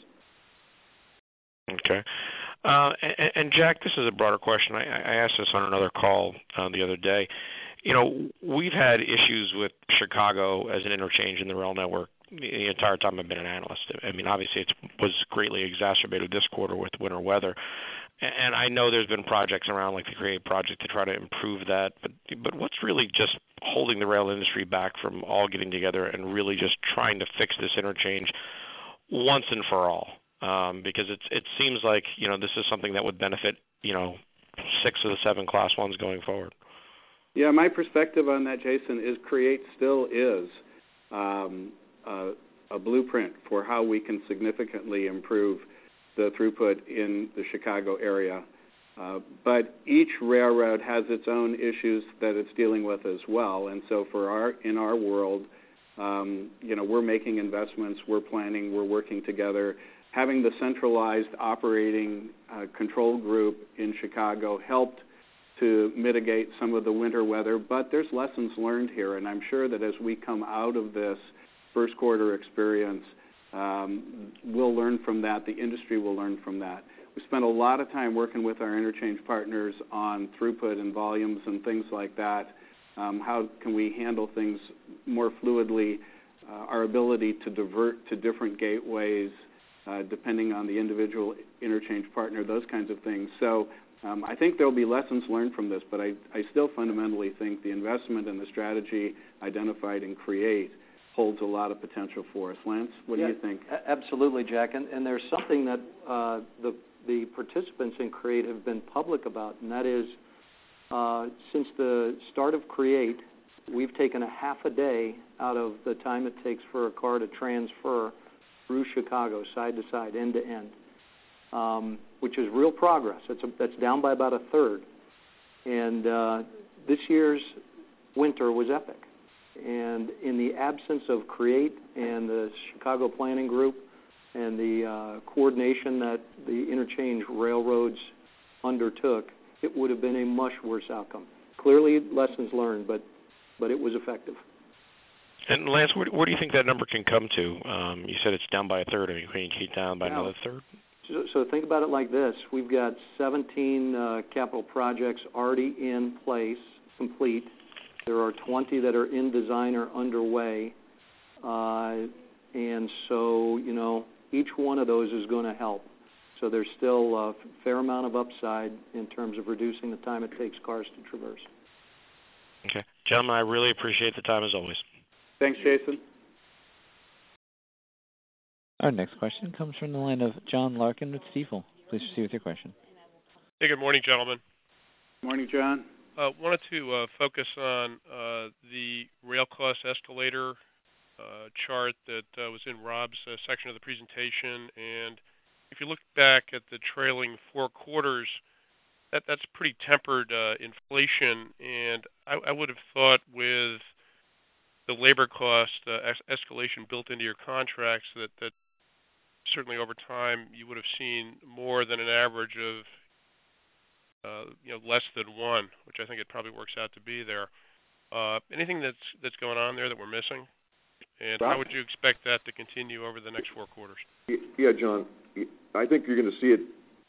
Okay. Uh, and, and, Jack, this is a broader question. I, I asked this on another call uh, the other day. You know, we've had issues with Chicago as an interchange in the rail network the entire time I've been an analyst. I mean, obviously it was greatly exacerbated this quarter with winter weather. And I know there's been projects around like the CREATE project to try to improve that, but but what's really just holding the rail industry back from all getting together and really just trying to fix this interchange once and for all? Um, because it's it seems like, you know, this is something that would benefit, you know, six of the seven class ones going forward. Yeah, my perspective on that, Jason, is CREATE still is um, a, a blueprint for how we can significantly improve the throughput in the Chicago area. Uh, but each railroad has its own issues that it's dealing with as well. And so for our in our world, um, you know, we're making investments, we're planning, we're working together. Having the centralized operating uh, control group in Chicago helped to mitigate some of the winter weather, but there's lessons learned here, and I'm sure that as we come out of this first quarter experience, Um, we'll learn from that. The industry will learn from that. We spent a lot of time working with our interchange partners on throughput and volumes and things like that. Um, how can we handle things more fluidly? Uh, our ability to divert to different gateways, uh, depending on the individual interchange partner, those kinds of things. So um, I think there will be lessons learned from this, but I, I still fundamentally think the investment and the strategy identified in CREATE holds a lot of potential for us. Lance, what yeah, do you think? Absolutely, Jack. And, and there's something that uh, the, the participants in CREATE have been public about, and that is uh, since the start of CREATE, we've taken a half a day out of the time it takes for a car to transfer through Chicago, side to side, end to end, um, which is real progress. It's a, that's down by about a third. And uh, this year's winter was epic. And in the absence of CREATE and the Chicago Planning Group and the uh, coordination that the interchange railroads undertook, it would have been a much worse outcome. Clearly, lessons learned, but but it was effective. And Lance, where, where do you think that number can come to? Um, you said it's down by a third. I mean, can you keep down by now, another third? So, so think about it like this. We've got seventeen uh, capital projects already in place, complete. There are twenty that are in design or underway, uh, and so, you know, each one of those is going to help. So there's still a fair amount of upside in terms of reducing the time it takes cars to traverse. Okay. Gentlemen, I really appreciate the time as always. Thanks, Jason. Our next question comes from the line of John Larkin with Stifel. Please proceed with your question. Hey, good morning, gentlemen. Morning, John. Uh, wanted to uh, focus on uh, the rail cost escalator uh, chart that uh, was in Rob's uh, section of the presentation. And if you look back at the trailing four quarters, that that's pretty tempered uh, inflation. And I, I would have thought with the labor cost uh, es- escalation built into your contracts that, that certainly over time you would have seen more than an average of Uh, you know, less than one, which I think it probably works out to be there. Uh, anything that's that's going on there that we're missing, and Rob? How would you expect that to continue over the next four quarters? Yeah, John, I think you're going to see it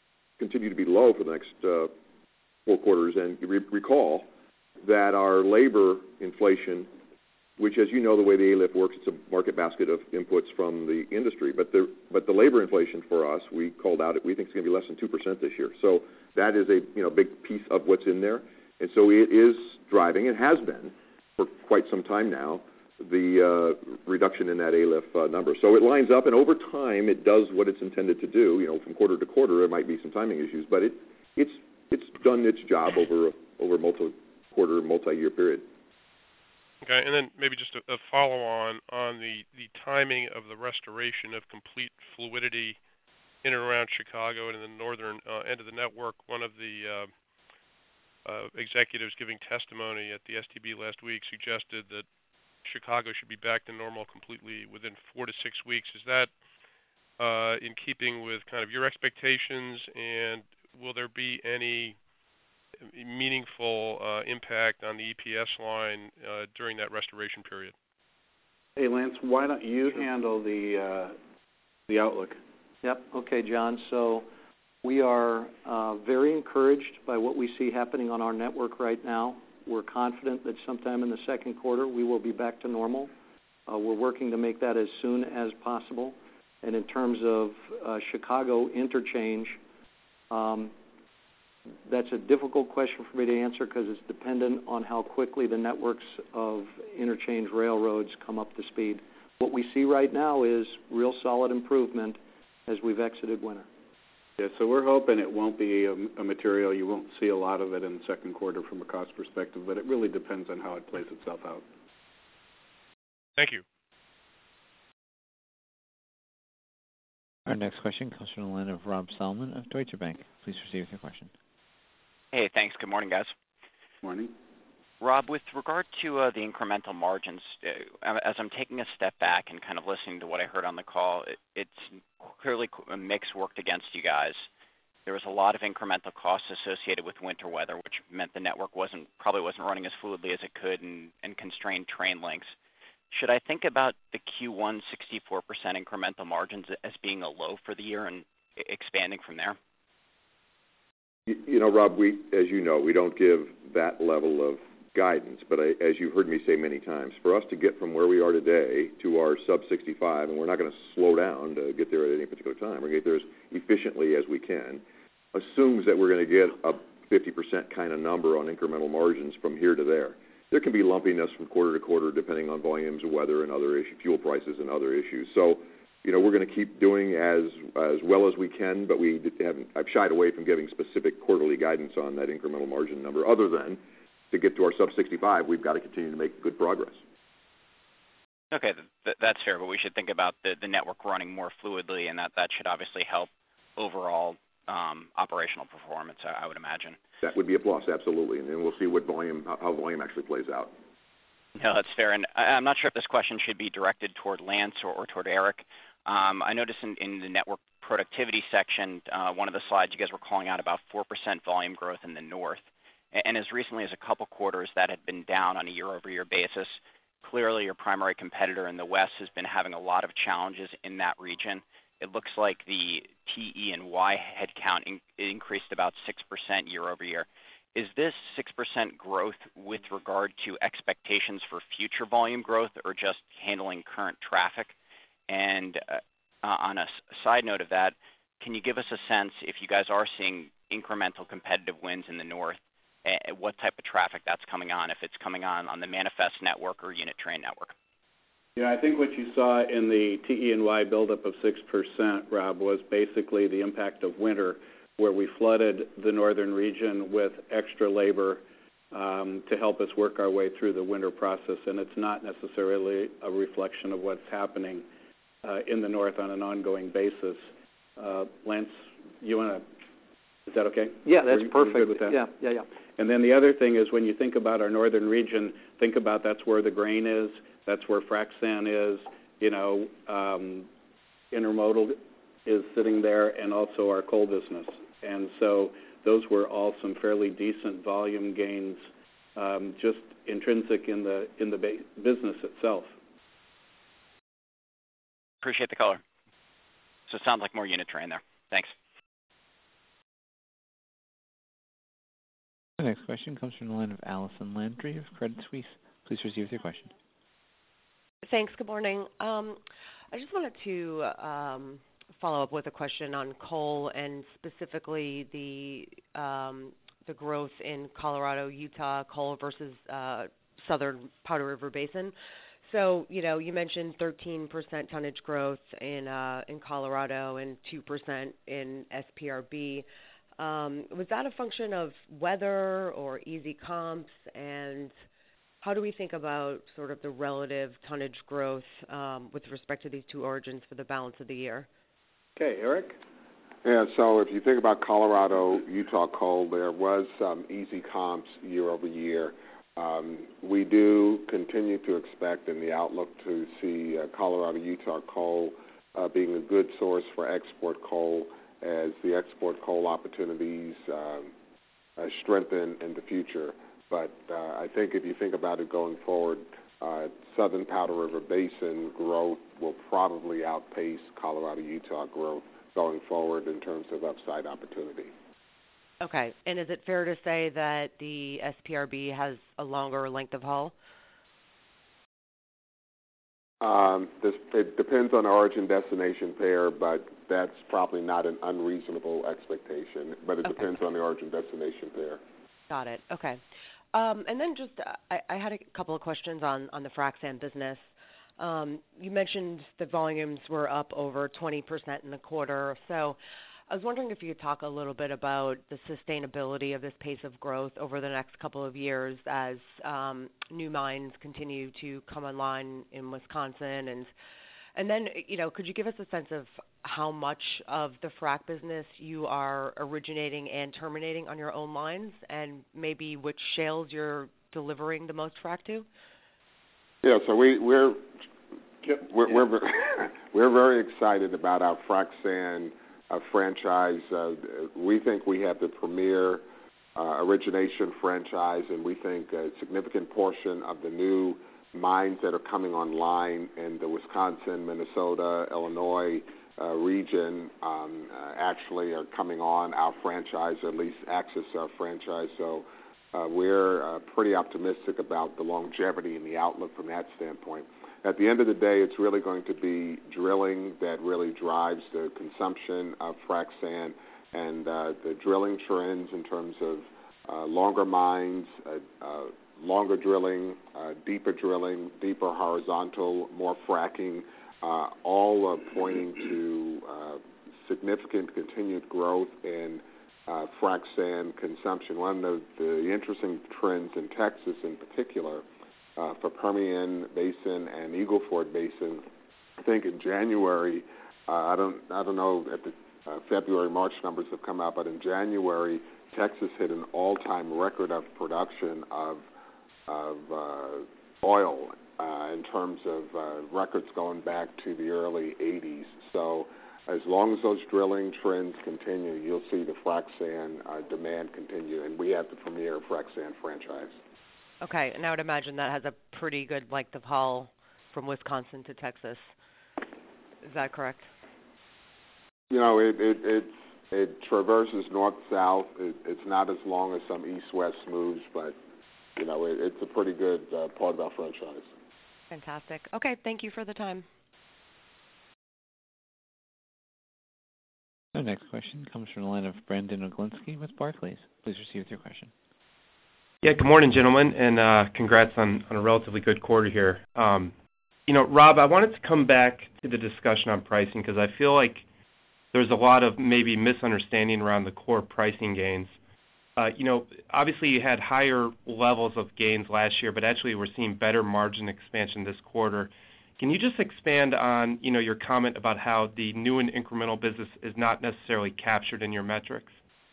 continue to be low for the next uh, four quarters. And you re- recall that our labor inflation, which, as you know, the way the A L I F works, it's a market basket of inputs from the industry. But the but the labor inflation for us, we called out it. We think it's going to be less than two percent this year. So that is a you know big piece of what's in there, and so it is driving. It has been for quite some time now, the uh, reduction in that A L I F uh, number. So it lines up, and over time, it does what it's intended to do. You know, from quarter to quarter, there might be some timing issues, but it it's it's done its job over over a multi-quarter, multi-year period. Okay, and then maybe just a, a follow-on on the, the timing of the restoration of complete fluidity in and around Chicago and in the northern uh, end of the network. One of the uh, uh, executives giving testimony at the S T B last week suggested that Chicago should be back to normal completely within four to six weeks. Is that uh, in keeping with kind of your expectations, and will there be any meaningful uh, impact on the E P S line uh, during that restoration period? Hey, Lance, why don't you handle the uh, the outlook? Yep. Okay, John. So we are uh, very encouraged by what we see happening on our network right now. We're confident that sometime in the second quarter we will be back to normal. Uh, we're working to make that as soon as possible. And in terms of uh, Chicago interchange, um, that's a difficult question for me to answer because it's dependent on how quickly the networks of interchange railroads come up to speed. What we see right now is real solid improvement as we've exited winter. Yeah, so we're hoping it won't be a, a material. You won't see a lot of it in the second quarter from a cost perspective, but it really depends on how it plays itself out. Thank you. Our next question comes from the line of Rob Salmon of Deutsche Bank. Please proceed with your question. Hey, thanks. Good morning, guys. Morning. Rob, with regard to uh, the incremental margins, uh, as I'm taking a step back and kind of listening to what I heard on the call, it, it's clearly a mix worked against you guys. There was a lot of incremental costs associated with winter weather, which meant the network wasn't probably wasn't running as fluidly as it could and, and constrained train lengths. Should I think about the Q one sixty-four percent incremental margins as being a low for the year and expanding from there? You, you know, Rob, we, as you know, we don't give that level of guidance, but I, as you've heard me say many times, for us to get from where we are today to our sub sixty-five, and we're not going to slow down to get there at any particular time, we're going to get there as efficiently as we can, assumes that we're going to get a fifty percent kind of number on incremental margins from here to there. There can be lumpiness from quarter to quarter depending on volumes, weather, and other issues, fuel prices and other issues. So, you know, we're going to keep doing as as well as we can, but we haven't. I've shied away from giving specific quarterly guidance on that incremental margin number, other than to get to our sub sixty-five, we've got to continue to make good progress. Okay, th- that's fair, but we should think about the, the network running more fluidly, and that, that should obviously help overall um, operational performance, I, I would imagine. That would be a plus, absolutely, and then we'll see what volume, how, how volume actually plays out. No, that's fair, and I, I'm not sure if this question should be directed toward Lance or, or toward Eric. Um, I noticed in, in the network productivity section, uh, one of the slides you guys were calling out about four percent volume growth in the north. And as recently as a couple quarters, that had been down on a year-over-year basis. Clearly, your primary competitor in the West has been having a lot of challenges in that region. It looks like the T E and Y headcount in, increased about six percent year-over-year. Is this six percent growth with regard to expectations for future volume growth or just handling current traffic? And uh, uh, on a s- side note of that, can you give us a sense, if you guys are seeing incremental competitive wins in the north, uh, what type of traffic that's coming on, if it's coming on on the manifest network or unit train network? Yeah, I think what you saw in the T E and Y buildup of six percent, Rob, was basically the impact of winter, where we flooded the northern region with extra labor um, to help us work our way through the winter process, and it's not necessarily a reflection of what's happening uh, in the north on an ongoing basis. Uh, Lance, you want to, is that okay? Yeah, that's We're, perfect. We're good with that? Yeah, yeah, yeah. And then the other thing is when you think about our northern region, think about that's where the grain is, that's where frac sand is, you know, um, intermodal is sitting there, and also our coal business. And so those were all some fairly decent volume gains, um, just intrinsic in the in the ba- business itself. Appreciate the color. So it sounds like more unit train there. Thanks. next question comes from the line of Allison Landry of Credit Suisse. Please proceed with your question. Thanks. Good morning. Um, I just wanted to um, follow up with a question on coal and specifically the um, the growth in Colorado, Utah coal versus uh, southern Powder River Basin. So, you know, you mentioned thirteen percent tonnage growth in uh, in Colorado and two percent in S P R B. Um, was that a function of weather or easy comps? And how do we think about sort of the relative tonnage growth um, with respect to these two origins for the balance of the year? Okay, Eric? Yeah, so if you think about Colorado, Utah coal, there was some easy comps year over year. Um, we do continue to expect in the outlook to see uh, Colorado, Utah coal uh, being a good source for export coal as the export coal opportunities um, uh, strengthen in the future. But uh, I think if you think about it going forward, uh, Southern Powder River Basin growth will probably outpace Colorado, Utah growth going forward in terms of upside opportunity. Okay. And is it fair to say that the S P R B has a longer length of haul? Um, this, it depends on the origin-destination pair, but that's probably not an unreasonable expectation. But it okay. depends on the origin-destination pair. Got it. Okay. Um, and then just uh, I, I had a couple of questions on, on the frac sand business. Um, you mentioned the volumes were up over twenty percent in the quarter. So I was wondering if you could talk a little bit about the sustainability of this pace of growth over the next couple of years as um, new mines continue to come online in Wisconsin. And and then, you know, could you give us a sense of how much of the frac business you are originating and terminating on your own lines, and maybe which shales you're delivering the most frac to? Yeah, so we, we're we're we're, we're very excited about our frac sand uh, franchise. Uh, we think we have the premier uh, origination franchise, and we think a significant portion of the new mines that are coming online in the Wisconsin, Minnesota, Illinois uh, region um, uh, actually are coming on our franchise, or at least access our franchise. So uh, we're uh, pretty optimistic about the longevity and the outlook from that standpoint. At the end of the day, it's really going to be drilling that really drives the consumption of frac sand, and uh, the drilling trends in terms of uh, longer mines, uh, uh, longer drilling, uh, deeper drilling, deeper horizontal, more fracking, uh, all are pointing to uh, significant continued growth in uh, frac sand consumption. One of the interesting trends in Texas in particular uh, for Permian Basin and Eagle Ford Basin, I think in January, uh, I don't I don't know if the uh, February, March numbers have come out, but in January, Texas hit an all-time record of production of of uh, oil uh, in terms of uh, records going back to the early eighties. So as long as those drilling trends continue, you'll see the frac sand uh, demand continue, and we have the premier frac sand franchise. Okay, and I would imagine that has a pretty good length of haul from Wisconsin to Texas. Is that correct? You know, it it it, it traverses north-south. It, it's not as long as some east-west moves, but you know, it, it's a pretty good uh, part of our franchise. Fantastic. Okay, thank you for the time. Our next question comes from the line of Brandon Oglenski with Barclays. Please proceed with your question. Yeah, good morning, gentlemen, and uh, congrats on, on a relatively good quarter here. Um, you know, Rob, I wanted to come back to the discussion on pricing because I feel like there's a lot of maybe misunderstanding around the core pricing gains. Uh, you know, obviously you had higher levels of gains last year, but actually we're seeing better margin expansion this quarter. Can you just expand on, you know, your comment about how the new and incremental business is not necessarily captured in your metrics?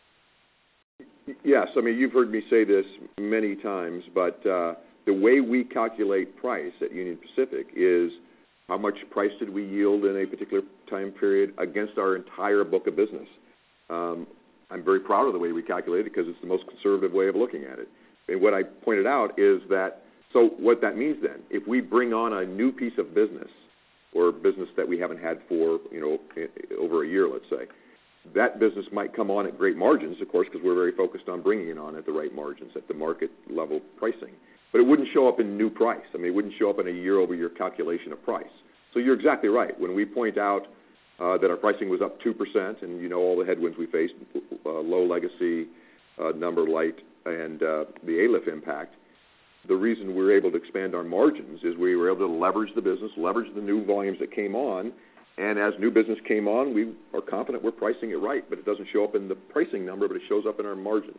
Yes. I mean, you've heard me say this many times, but uh, the way we calculate price at Union Pacific is how much price did we yield in a particular time period against our entire book of business. Um, I'm very proud of the way we calculate it because it's the most conservative way of looking at it. And what I pointed out is that, so what that means then, if we bring on a new piece of business or business that we haven't had for, you know, over a year, let's say, that business might come on at great margins, of course, because we're very focused on bringing it on at the right margins, at the market level pricing. But it wouldn't show up in new price. I mean, it wouldn't show up in a year-over-year calculation of price. So you're exactly right. When we point out uh, that our pricing was up two percent, and you know all the headwinds we faced, uh, low legacy, uh, number light, and uh, the A L I F impact, the reason we were able to expand our margins is we were able to leverage the business, leverage the new volumes that came on, and as new business came on, we are confident we're pricing it right, but it doesn't show up in the pricing number, but it shows up in our margins.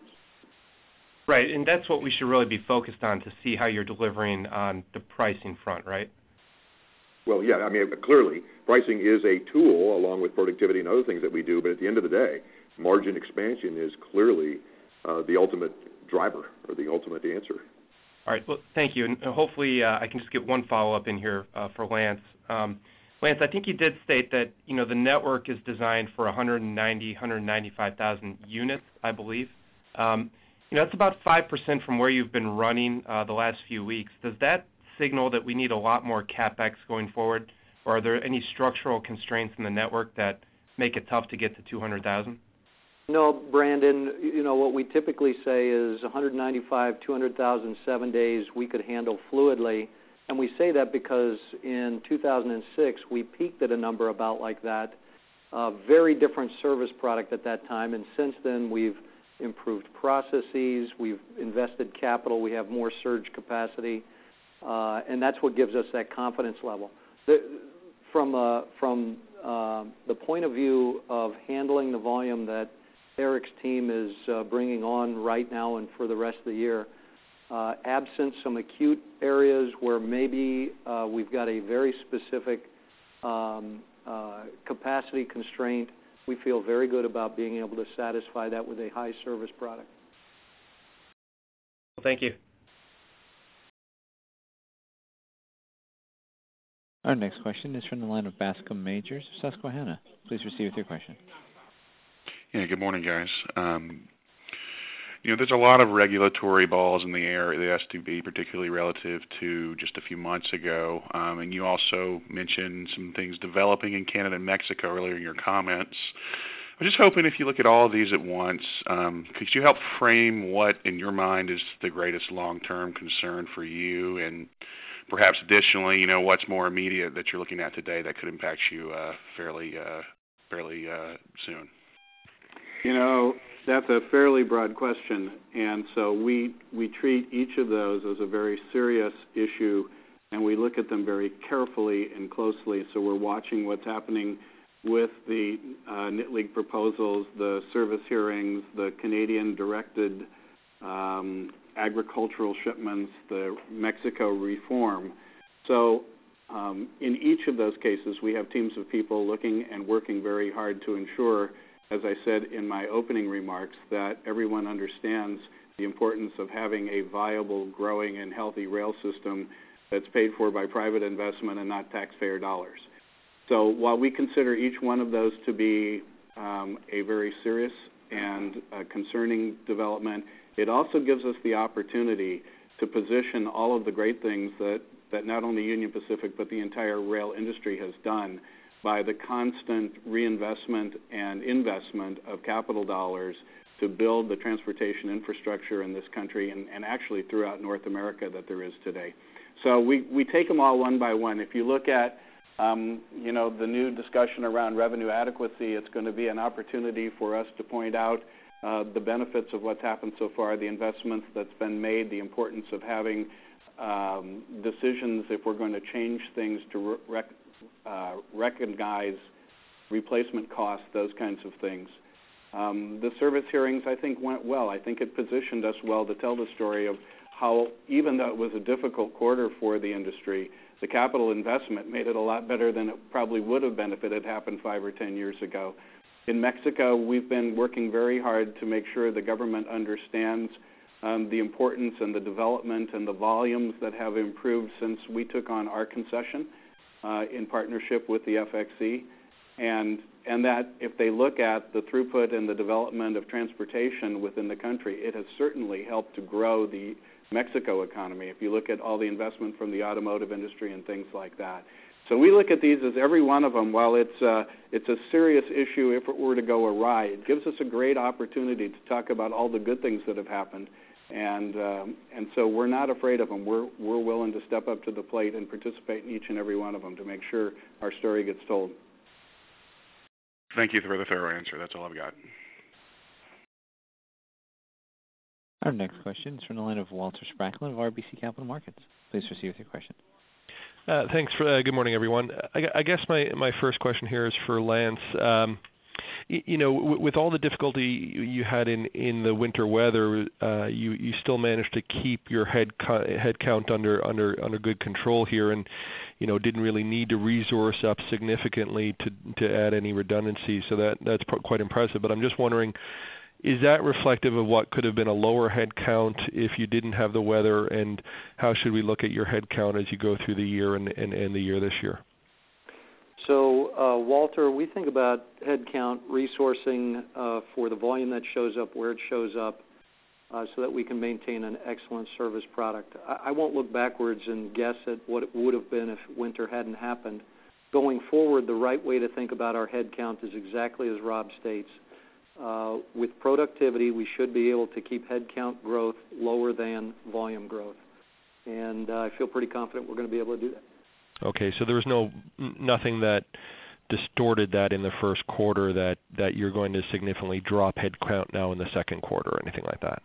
Right, and that's what we should really be focused on to see how you're delivering on the pricing front, right? Well, yeah, I mean, clearly, pricing is a tool along with productivity and other things that we do, but at the end of the day, margin expansion is clearly uh, the ultimate driver or the ultimate answer. All right, well, thank you, and hopefully uh, I can just get one follow-up in here uh, for Lance. Um, Lance, I think you did state that, you know, the network is designed for one hundred ninety, one hundred ninety-five thousand units, I believe. Um, you know, that's about five percent from where you've been running uh, the last few weeks. Does that signal that we need a lot more CapEx going forward, or are there any structural constraints in the network that make it tough to get to two hundred thousand? No, Brandon, you know, what we typically say is one hundred ninety-five, two hundred thousand, seven days we could handle fluidly. And we say that because in two thousand six, we peaked at a number about like that, a very different service product at that time. And since then, we've improved processes, we've invested capital, we have more surge capacity, uh, and that's what gives us that confidence level. The, from uh, from uh, the point of view of handling the volume that Eric's team is uh, bringing on right now and for the rest of the year, uh, absent some acute areas where maybe uh, we've got a very specific um, uh, capacity constraint, we feel very good about being able to satisfy that with a high service product. Well, thank you. Our next question is from the line of Bascome Majors of Susquehanna. Please proceed with your question. Yeah, good morning, guys. Um, you know, there's a lot of regulatory balls in the air at the S T B, particularly relative to just a few months ago. Um, and you also mentioned some things developing in Canada and Mexico earlier in your comments. I'm just hoping if you look at all of these at once, um, could you help frame what, in your mind, is the greatest long-term concern for you? And perhaps additionally, you know, what's more immediate that you're looking at today that could impact you uh, fairly, uh, fairly uh, soon? You know, that's a fairly broad question, and so we we treat each of those as a very serious issue, and we look at them very carefully and closely. So we're watching what's happening with the uh, N I T League proposals, the service hearings, the Canadian-directed um, agricultural shipments, the Mexico reform. So um, in each of those cases, we have teams of people looking and working very hard to ensure, as I said in my opening remarks, that everyone understands the importance of having a viable, growing, and healthy rail system that's paid for by private investment and not taxpayer dollars. So while we consider each one of those to be um, a very serious and uh, concerning development, it also gives us the opportunity to position all of the great things that, that not only Union Pacific but the entire rail industry has done by the constant reinvestment and investment of capital dollars to build the transportation infrastructure in this country and, and actually throughout North America that there is today. So we, we take them all one by one. If you look at, um, you know, the new discussion around revenue adequacy, it's going to be an opportunity for us to point out uh, the benefits of what's happened so far, the investments that's been made, the importance of having um, decisions if we're going to change things to rec- Uh, recognize replacement costs, those kinds of things. Um, the service hearings, I think, went well. I think it positioned us well to tell the story of how, even though it was a difficult quarter for the industry, the capital investment made it a lot better than it probably would have been if it had happened five or ten years ago. In Mexico, we've been working very hard to make sure the government understands um, the importance and the development and the volumes that have improved since we took on our concession uh, in partnership with the F X E. And, and that if they look at the throughput and the development of transportation within the country, it has certainly helped to grow the Mexico economy, if you look at all the investment from the automotive industry and things like that. So we look at these as every one of them, while it's, uh, it's a serious issue if it were to go awry, it gives us a great opportunity to talk about all the good things that have happened. And um, and so we're not afraid of them. We're, we're willing to step up to the plate and participate in each and every one of them to make sure our story gets told. Thank you for the thorough answer. That's all I've got. Our next question is from the line of Walter Spracklin of R B C Capital Markets. Please proceed with your question. Uh, thanks. For, uh, good morning, everyone. I, I guess my, my first question here is for Lance. Um, you, you know, w- with all the difficulty you had in, in the winter weather, uh, you, you still managed to keep your head co- head count under, under under good control here, and you know didn't really need to resource up significantly to to add any redundancy. So that that's pr- quite impressive. But I'm just wondering, is that reflective of what could have been a lower head count if you didn't have the weather, and how should we look at your head count as you go through the year and, and, and the year this year? So, uh, Walter, we think about head count resourcing uh, for the volume that shows up where it shows up uh, so that we can maintain an excellent service product. I, I won't look backwards and guess at what it would have been if winter hadn't happened. Going forward, the right way to think about our head count is exactly as Rob states. Uh, with productivity, we should be able to keep headcount growth lower than volume growth, and uh, I feel pretty confident we're going to be able to do that. Okay, so there was no nothing that distorted that in the first quarter that, that you're going to significantly drop headcount now in the second quarter or anything like that?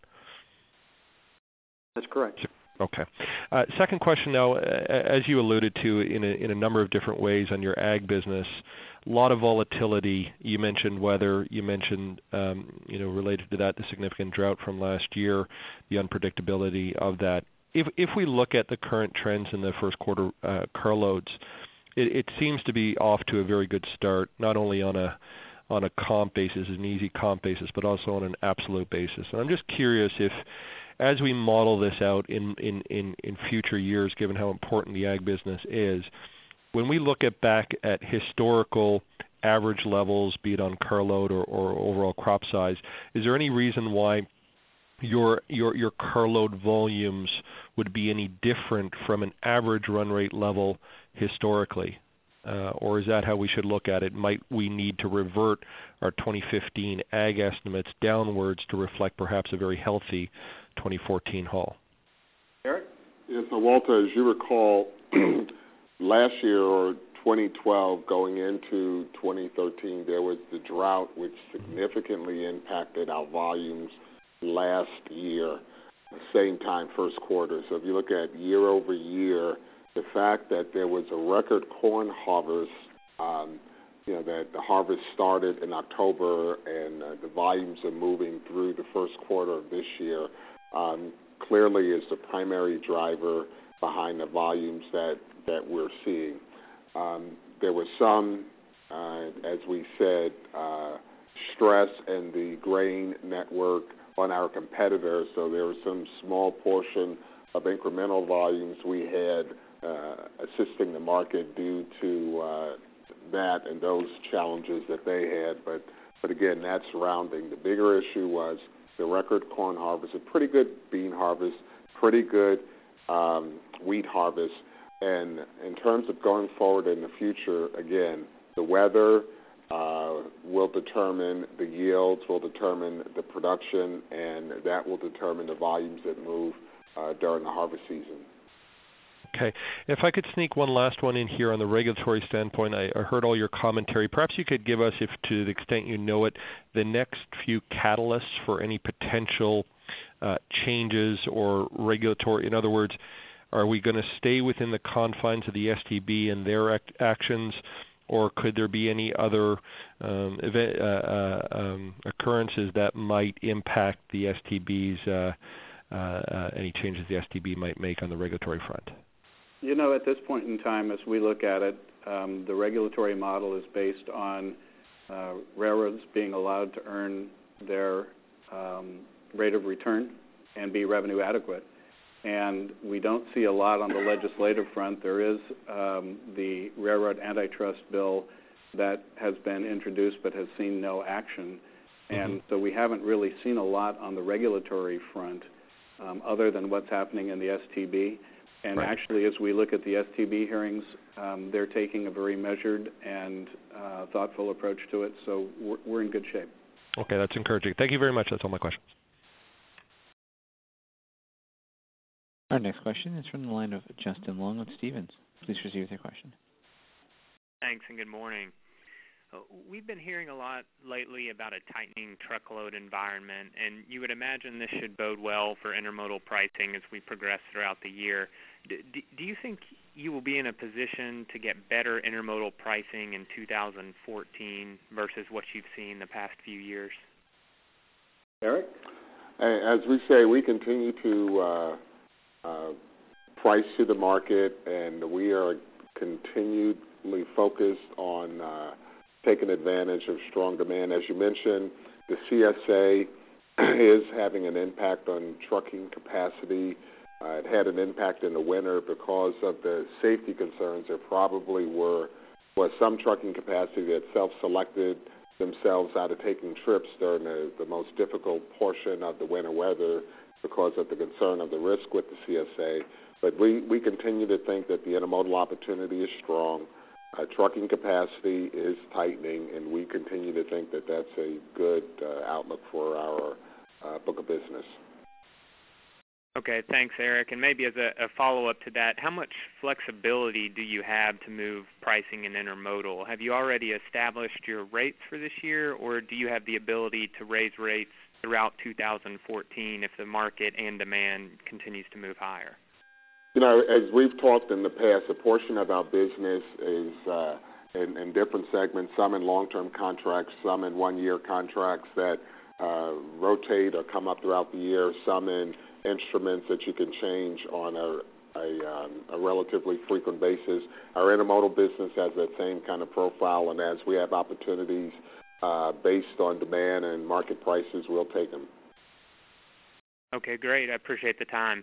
That's correct. Okay. Uh, second question now, as you alluded to in a, in a number of different ways on your ag business, a lot of volatility. You mentioned weather. You mentioned, um, you know, related to that, the significant drought from last year, the unpredictability of that. If if we look at the current trends in the first quarter uh, carloads, it, it seems to be off to a very good start, not only on a on a comp basis, an easy comp basis, but also on an absolute basis. And I'm just curious if, as we model this out in, in, in, in future years, given how important the ag business is, when we look at back at historical average levels, be it on carload or, or overall crop size, is there any reason why your your your carload volumes would be any different from an average run rate level historically? Uh, or is that how we should look at it? Might we need to revert our twenty fifteen ag estimates downwards to reflect perhaps a very healthy twenty fourteen haul? Eric? Yeah, so Walter, as you recall, last year or twenty twelve going into twenty thirteen, there was the drought which significantly impacted our volumes last year, same time, first quarter. So if you look at year over year, the fact that there was a record corn harvest, um, you know, that the harvest started in October and uh, the volumes are moving through the first quarter of this year, um, clearly is the primary driver behind the volumes that, that we're seeing. Um, there was some, uh, as we said, uh, stress in the grain network on our competitors, so there was some small portion of incremental volumes we had uh, assisting the market due to uh, that and those challenges that they had. But, but again, that's rounding. The bigger issue was the record corn harvest, a pretty good bean harvest, pretty good um, wheat harvest. And in terms of going forward in the future, again, the weather uh, will determine the yields, will determine the production, and that will determine the volumes that move uh, during the harvest season. Okay. If I could sneak one last one in here on the regulatory standpoint, I, I heard all your commentary. Perhaps you could give us, if to the extent you know it, the next few catalysts for any potential uh, changes or regulatory. In other words, are we going to stay within the confines of the S T B and their act- actions, or could there be any other um, event, uh, uh, um, occurrences that might impact the S T B's, uh, uh, uh, any changes the S T B might make on the regulatory front? You know, at this point in time, as we look at it, um, the regulatory model is based on uh, railroads being allowed to earn their um, rate of return and be revenue adequate. And we don't see a lot on the legislative front. There is um, the Railroad Antitrust Bill that has been introduced but has seen no action. And mm-hmm. so we haven't really seen a lot on the regulatory front um, other than what's happening in the S T B. And Right. actually, as we look at the S T B hearings, um, they're taking a very measured and uh, thoughtful approach to it. So we're, we're in good shape. Okay, that's encouraging. Thank you very much. That's all my questions. Our next question is from the line of Justin Long with Stephens. Please proceed with your question. Thanks, and good morning. Uh, We've been hearing a lot lately about a tightening truckload environment, and you would imagine this should bode well for intermodal pricing as we progress throughout the year. D- d- do you think you will be in a position to get better intermodal pricing in two thousand fourteen versus what you've seen the past few years? Eric? As we say, we continue to uh, uh, price to the market, and we are continually focused on uh, taking advantage of strong demand. As you mentioned, the C S A is having an impact on trucking capacity. Uh, it had an impact in the winter because of the safety concerns. There probably were was some trucking capacity that self-selected themselves out of taking trips during the, the most difficult portion of the winter weather because of the concern of the risk with the C S A. But we, we continue to think that the intermodal opportunity is strong. Uh, trucking capacity is tightening, and we continue to think that that's a good uh, outlook for our uh, book of business. Okay, thanks, Eric. And maybe as a, a follow-up to that, how much flexibility do you have to move pricing in intermodal? Have you already established your rates for this year, or do you have the ability to raise rates throughout two thousand fourteen if the market and demand continues to move higher? You know, as we've talked in the past, a portion of our business is uh, in, in different segments, some in long-term contracts, some in one-year contracts that uh, rotate or come up throughout the year, some in instruments that you can change on a, a, um, a relatively frequent basis. Our intermodal business has that same kind of profile, and as we have opportunities uh, based on demand and market prices, we'll take them. Okay, great. I appreciate the time.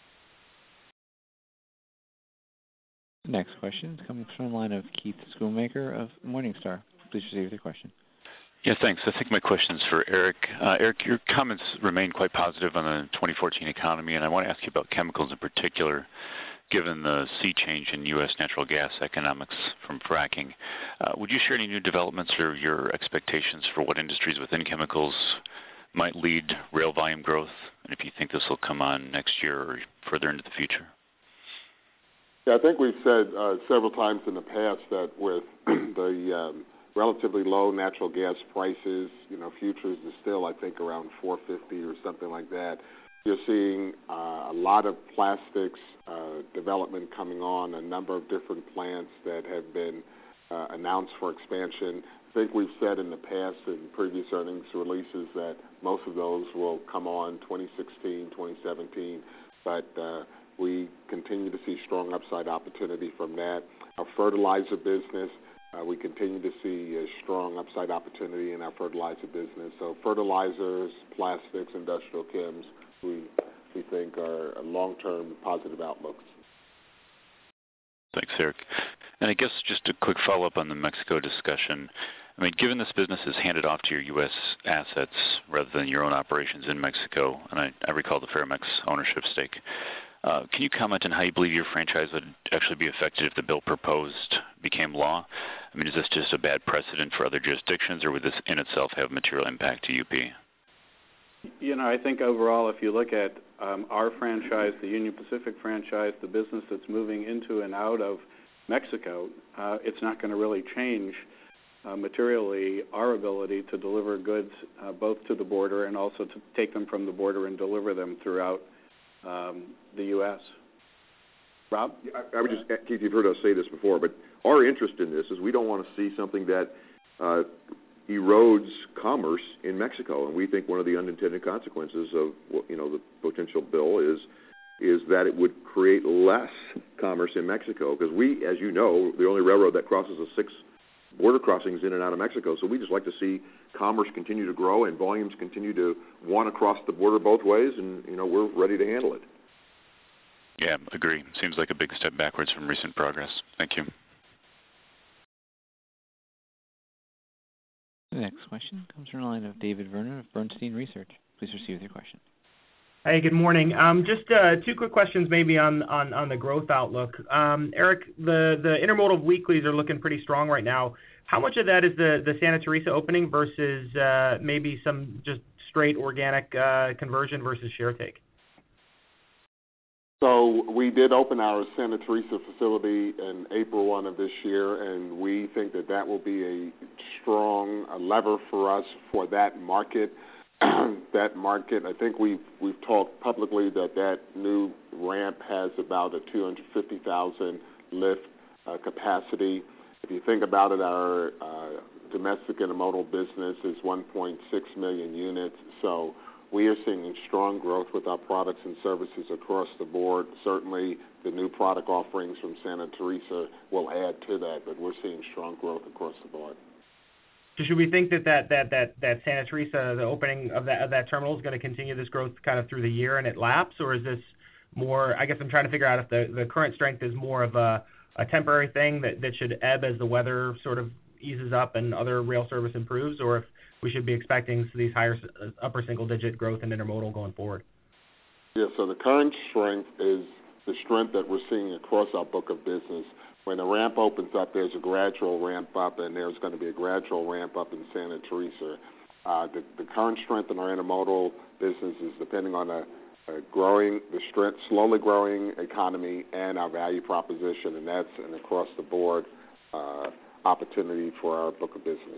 The next question is coming from the line of Keith Schoonmaker of Morningstar. Please proceed with your question. Yeah, thanks. I think my question is for Eric. Uh, Eric, your comments remain quite positive on the twenty fourteen economy, and I want to ask you about chemicals in particular, given the sea change in U S natural gas economics from fracking. Uh, would you share any new developments or your expectations for what industries within chemicals might lead rail volume growth, and if you think this will come on next year or further into the future? Yeah, I think we've said uh, several times in the past that with the um, relatively low natural gas prices, you know, futures is still, I think, around four fifty or something like that. You're seeing uh, a lot of plastics uh, development coming on, a number of different plants that have been uh, announced for expansion. I think we've said in the past in previous earnings releases that most of those will come on twenty sixteen, twenty seventeen, but uh, we continue to see strong upside opportunity from that. Our fertilizer business, uh, we continue to see a strong upside opportunity in our fertilizer business. So fertilizers, plastics, industrial chems, we we think are long-term positive outlooks. Thanks, Eric. And I guess just a quick follow-up on the Mexico discussion. I mean, given this business is handed off to your U S assets rather than your own operations in Mexico, and I, I recall the Ferromex ownership stake, Uh, can you comment on how you believe your franchise would actually be affected if the bill proposed became law? I mean, is this just a bad precedent for other jurisdictions, or would this in itself have material impact to U P? You know, I think overall, if you look at um, our franchise, the Union Pacific franchise, the business that's moving into and out of Mexico, uh, it's not going to really change uh, materially our ability to deliver goods uh, both to the border and also to take them from the border and deliver them throughout Um, the U S Rob? I, I would just, Keith, you've heard us say this before, but our interest in this is we don't want to see something that uh, erodes commerce in Mexico, and we think one of the unintended consequences of, you know, the potential bill is is that it would create less commerce in Mexico, because we, as you know, the only railroad that crosses the six border crossings in and out of Mexico, so we just like to see commerce continue to grow and volumes continue to want to cross the border both ways, and, you know, we're ready to handle it. Yeah, agree. Seems like a big step backwards from recent progress. Thank you. The next question comes from the line of David Vernon of Bernstein Research. Please proceed with your question. Hey, good morning. Um, just uh, two quick questions maybe on, on, on the growth outlook. Um, Eric, the, the intermodal weeklies are looking pretty strong right now. How much of that is the, the Santa Teresa opening versus uh, maybe some just straight organic uh, conversion versus share take? So we did open our Santa Teresa facility in April first of this year, and we think that that will be a strong uh, lever for us for that market. That market, I think we've we've talked publicly that that new ramp has about a two hundred fifty thousand lift uh, capacity. If you think about it, our uh, domestic intermodal business is one point six million units. So we are seeing strong growth with our products and services across the board. Certainly, the new product offerings from Santa Teresa will add to that, but we're seeing strong growth across the board. So should we think that that, that, that, that Santa Teresa, the opening of that of that terminal, is going to continue this growth kind of through the year and it laps, or is this more? I guess I'm trying to figure out if the, the current strength is more of a, a temporary thing that, that should ebb as the weather sort of eases up and other rail service improves, or if we should be expecting these higher upper single-digit growth in intermodal going forward. Yeah, so the current strength is the strength that we're seeing across our book of business. When the ramp opens up, there's a gradual ramp up, and there's going to be a gradual ramp up in Santa Teresa. Uh, the, the current strength in our intermodal business is depending on a, a growing, the strength, slowly growing economy and our value proposition, and that's an across-the-board uh, opportunity for our book of business.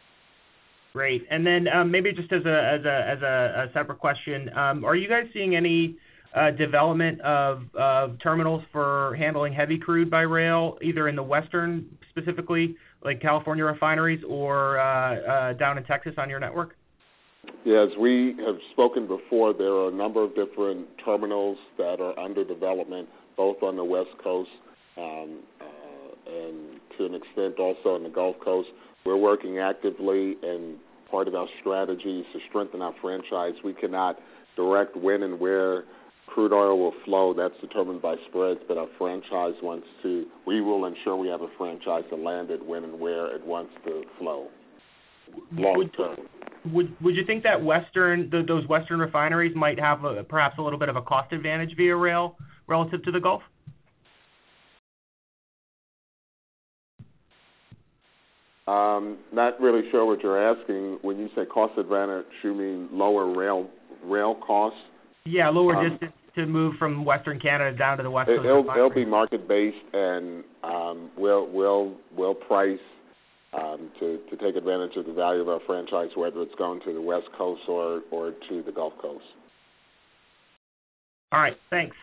Great. And then um, maybe just as a as a as a, a separate question, um, are you guys seeing any uh, development of, of terminals for handling heavy crude by rail, either in the western specifically, like California refineries, or uh, uh, down in Texas on your network? Yeah, as we have spoken before, there are a number of different terminals that are under development, both on the West Coast um, uh, and to an extent also on the Gulf Coast. We're working actively, and part of our strategy is to strengthen our franchise. We cannot direct when and where crude oil will flow. That's determined by spreads, but our franchise wants to, we will ensure we have a franchise to land it when and where it wants to flow long term. Would would you think that western the, those western refineries might have a, perhaps a little bit of a cost advantage via rail relative to the Gulf? Um, not really sure what you're asking. When you say cost advantage, you mean lower rail rail costs? Yeah, lower um, distance to move from Western Canada down to the West it, Coast. It'll, it'll be market based, and um, we'll we'll we'll price um, to to take advantage of the value of our franchise, whether it's going to the West Coast or or to the Gulf Coast. All right, thanks.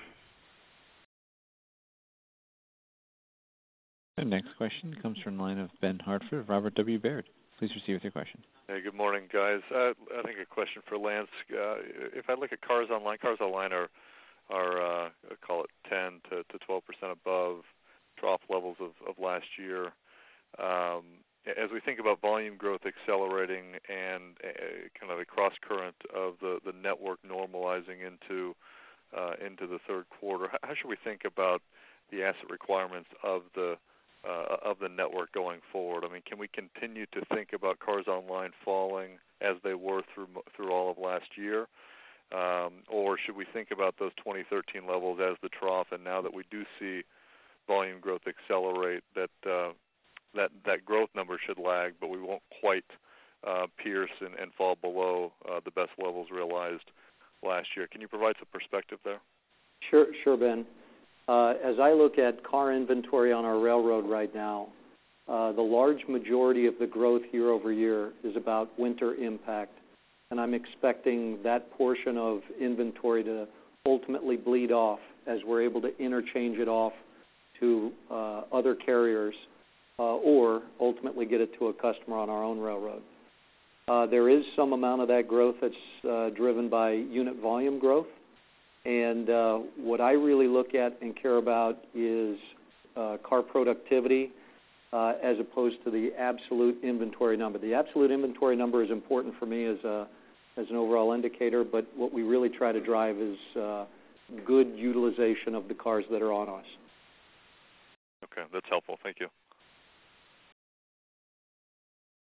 The next question comes from the line of Ben Hartford of Robert W. Baird. Please proceed with your question. Hey, good morning, guys. Uh, I think a question for Lance. Uh, if I look at Cars Online, Cars Online are, are uh, call it ten to twelve percent above trough levels of, of last year. Um, as we think about volume growth accelerating and uh, kind of a cross current of the, the network normalizing into uh, into the third quarter, how, how should we think about the asset requirements of the Uh, of the network going forward? I mean, can we continue to think about Cars Online falling as they were through through all of last year, um, or should we think about those twenty thirteen levels as the trough? And now that we do see volume growth accelerate, that uh, that that growth number should lag, but we won't quite uh, pierce and, and fall below uh, the best levels realized last year. Can you provide some perspective there? Sure, sure, Ben. Uh, as I look at car inventory on our railroad right now, uh, the large majority of the growth year over year is about winter impact, and I'm expecting that portion of inventory to ultimately bleed off as we're able to interchange it off to uh, other carriers uh, or ultimately get it to a customer on our own railroad. Uh, there is some amount of that growth that's uh, driven by unit volume growth. And uh, what I really look at and care about is uh, car productivity uh, as opposed to the absolute inventory number. The absolute inventory number is important for me as a as an overall indicator, but what we really try to drive is uh, good utilization of the cars that are on us. Okay, that's helpful. Thank you.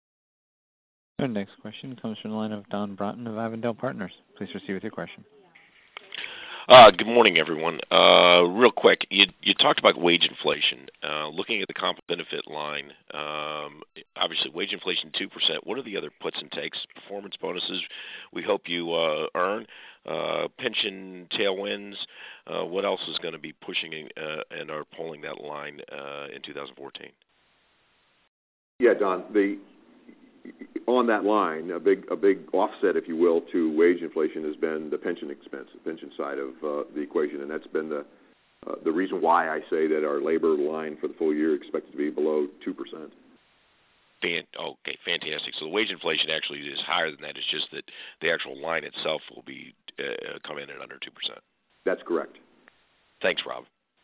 Our next question comes from the line of Don Broughton of Avondale Partners. Please proceed with your question. Uh, good morning, everyone. Uh, real quick, you, you talked about wage inflation. Uh, looking at the comp benefit line, um, obviously wage inflation two percent. What are the other puts and takes? Performance bonuses we hope you uh, earn, uh, pension tailwinds. Uh, what else is going to be pushing uh, and are pulling that line uh, in two thousand fourteen? Yeah, Don, the on that line, a big a big offset, if you will, to wage inflation has been the pension expense, the pension side of uh, the equation, and that's been the uh, the reason why I say that our labor line for the full year expected to be below two percent. Fan- okay, fantastic. So the wage inflation actually is higher than that. It's just that the actual line itself will be uh, come in at under two percent. That's correct. Thanks, Rob.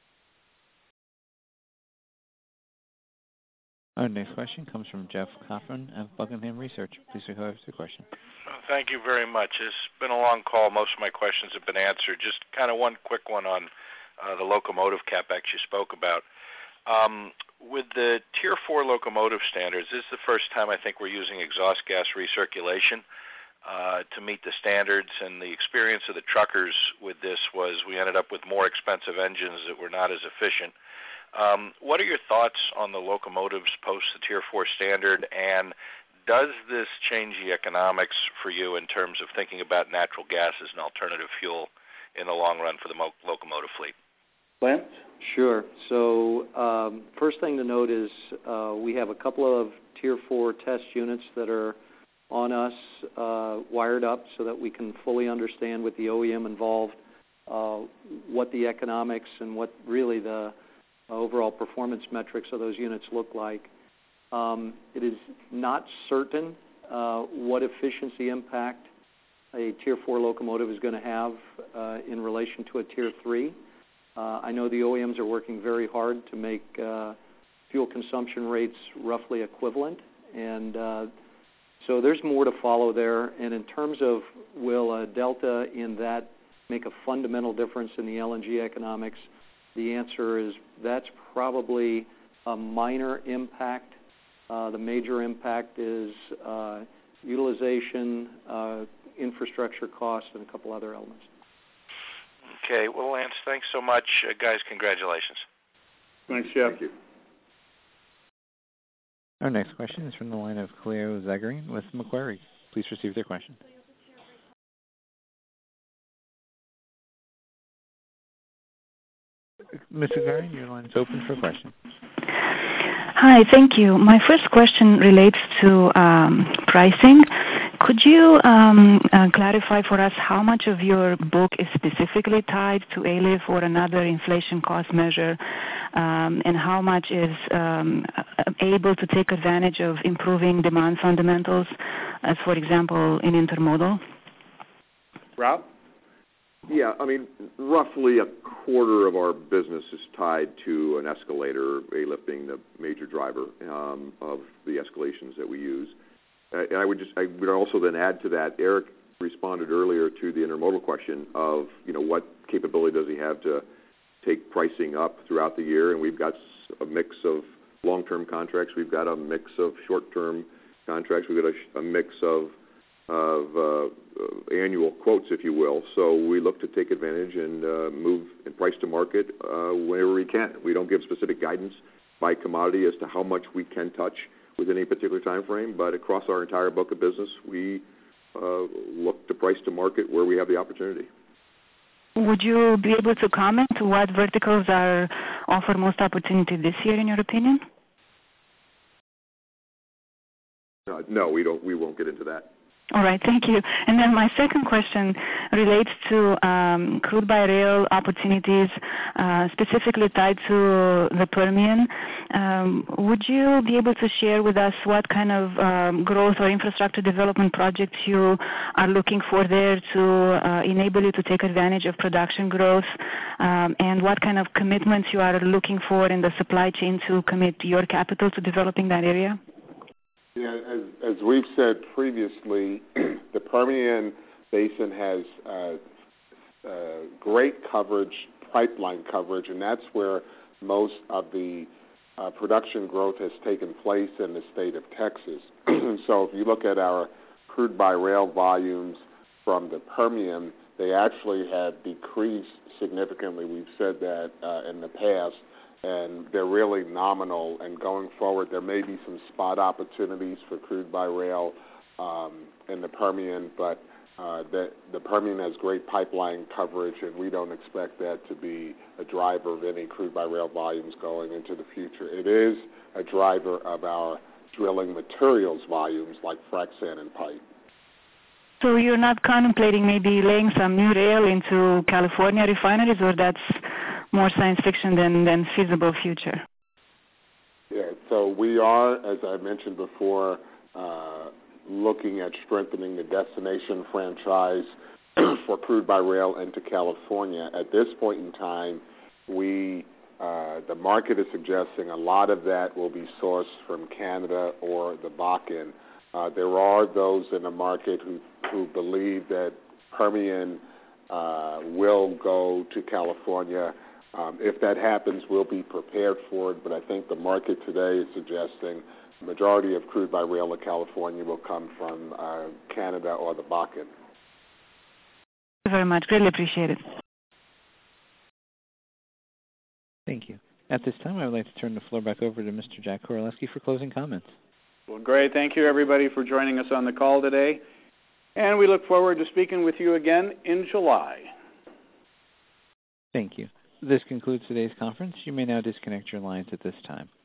Our next question comes from Jeff Coffin of Buckingham Research. Please go ahead with your question. Thank you very much. It's been a long call. Most of my questions have been answered. Just kind of one quick one on uh, the locomotive CapEx you spoke about. Um, with the Tier four locomotive standards, this is the first time I think we're using exhaust gas recirculation uh, to meet the standards, and the experience of the truckers with this was we ended up with more expensive engines that were not as efficient. Um, what are your thoughts on the locomotives post the Tier four standard, and does this change the economics for you in terms of thinking about natural gas as an alternative fuel in the long run for the mo- locomotive fleet? Lance? Sure. So um, first thing to note is uh, we have a couple of Tier four test units that are on us, uh, wired up so that we can fully understand with the O E M involved uh, what the economics and what really the overall performance metrics of those units look like. Um, it is not certain uh, what efficiency impact a Tier four locomotive is going to have uh, in relation to a Tier three. Uh, I know the O E Ms are working very hard to make uh, fuel consumption rates roughly equivalent, and uh, so there's more to follow there. And in terms of will a delta in that make a fundamental difference in the L N G economics, the answer is that's probably a minor impact. Uh, the major impact is uh, utilization, uh, infrastructure costs, and a couple other elements. Okay. Well, Lance, thanks so much. Uh, guys, congratulations. Thanks, Jeff. Thank you. Our next question is from the line of Cleo Zagrean with Macquarie. Please proceed with your question. Miz Zagrean, your line is open for a question. Hi, thank you. My first question relates to um, pricing. Could you um, uh, clarify for us how much of your book is specifically tied to A L I F or another inflation cost measure, um, and how much is um, able to take advantage of improving demand fundamentals, as for example in intermodal? Rob? Yeah, I mean, roughly a quarter of our business is tied to an escalator, A L I F being the major driver um, of the escalations that we use. Uh, and I would just, I would also then add to that, Eric responded earlier to the intermodal question of, you know, what capability does he have to take pricing up throughout the year, and we've got a mix of long-term contracts, we've got a mix of short-term contracts, we've got a, a mix of of uh, uh, annual quotes, if you will. So we look to take advantage and uh, move and price to market uh, whenever we can. We don't give specific guidance by commodity as to how much we can touch within a particular time frame, but across our entire book of business, we uh, look to price to market where we have the opportunity. Would you be able to comment to what verticals are offer most opportunity this year, in your opinion? Uh, no, we don't. We won't get into that. All right, thank you. And then my second question relates to um, crude by rail opportunities, uh, specifically tied to the Permian. Um, would you be able to share with us what kind of um, growth or infrastructure development projects you are looking for there to uh, enable you to take advantage of production growth, um, and what kind of commitments you are looking for in the supply chain to commit your capital to developing that area? Yeah, as, as we've said previously, the Permian Basin has uh, uh, great coverage, pipeline coverage, and that's where most of the uh, production growth has taken place in the state of Texas. So if you look at our crude by rail volumes from the Permian They actually have decreased significantly. We've said that uh, in the past, and they're really nominal. And going forward, there may be some spot opportunities for crude by rail um, in the Permian, but uh, the, the Permian has great pipeline coverage, and we don't expect that to be a driver of any crude by rail volumes going into the future. It is a driver of our drilling materials volumes like frac sand and pipe. So you're not contemplating maybe laying some new rail into California refineries, or that's more science fiction than, than feasible future? Yeah, so we are, as I mentioned before, uh, looking at strengthening the destination franchise for crude by rail into California. At this point in time, we uh, the market is suggesting a lot of that will be sourced from Canada or the Bakken. Uh, there are those in the market who, who believe that Permian uh, will go to California. Um, if that happens, we'll be prepared for it, but I think the market today is suggesting the majority of crude by rail to California will come from uh, Canada or the Bakken. Thank you very much. Greatly appreciate it. Thank you. At this time, I would like to turn the floor back over to Mister Jack Koraleski for closing comments. Well, great. Thank you, everybody, for joining us on the call today. And we look forward to speaking with you again in July. Thank you. This concludes today's conference. You may now disconnect your lines at this time.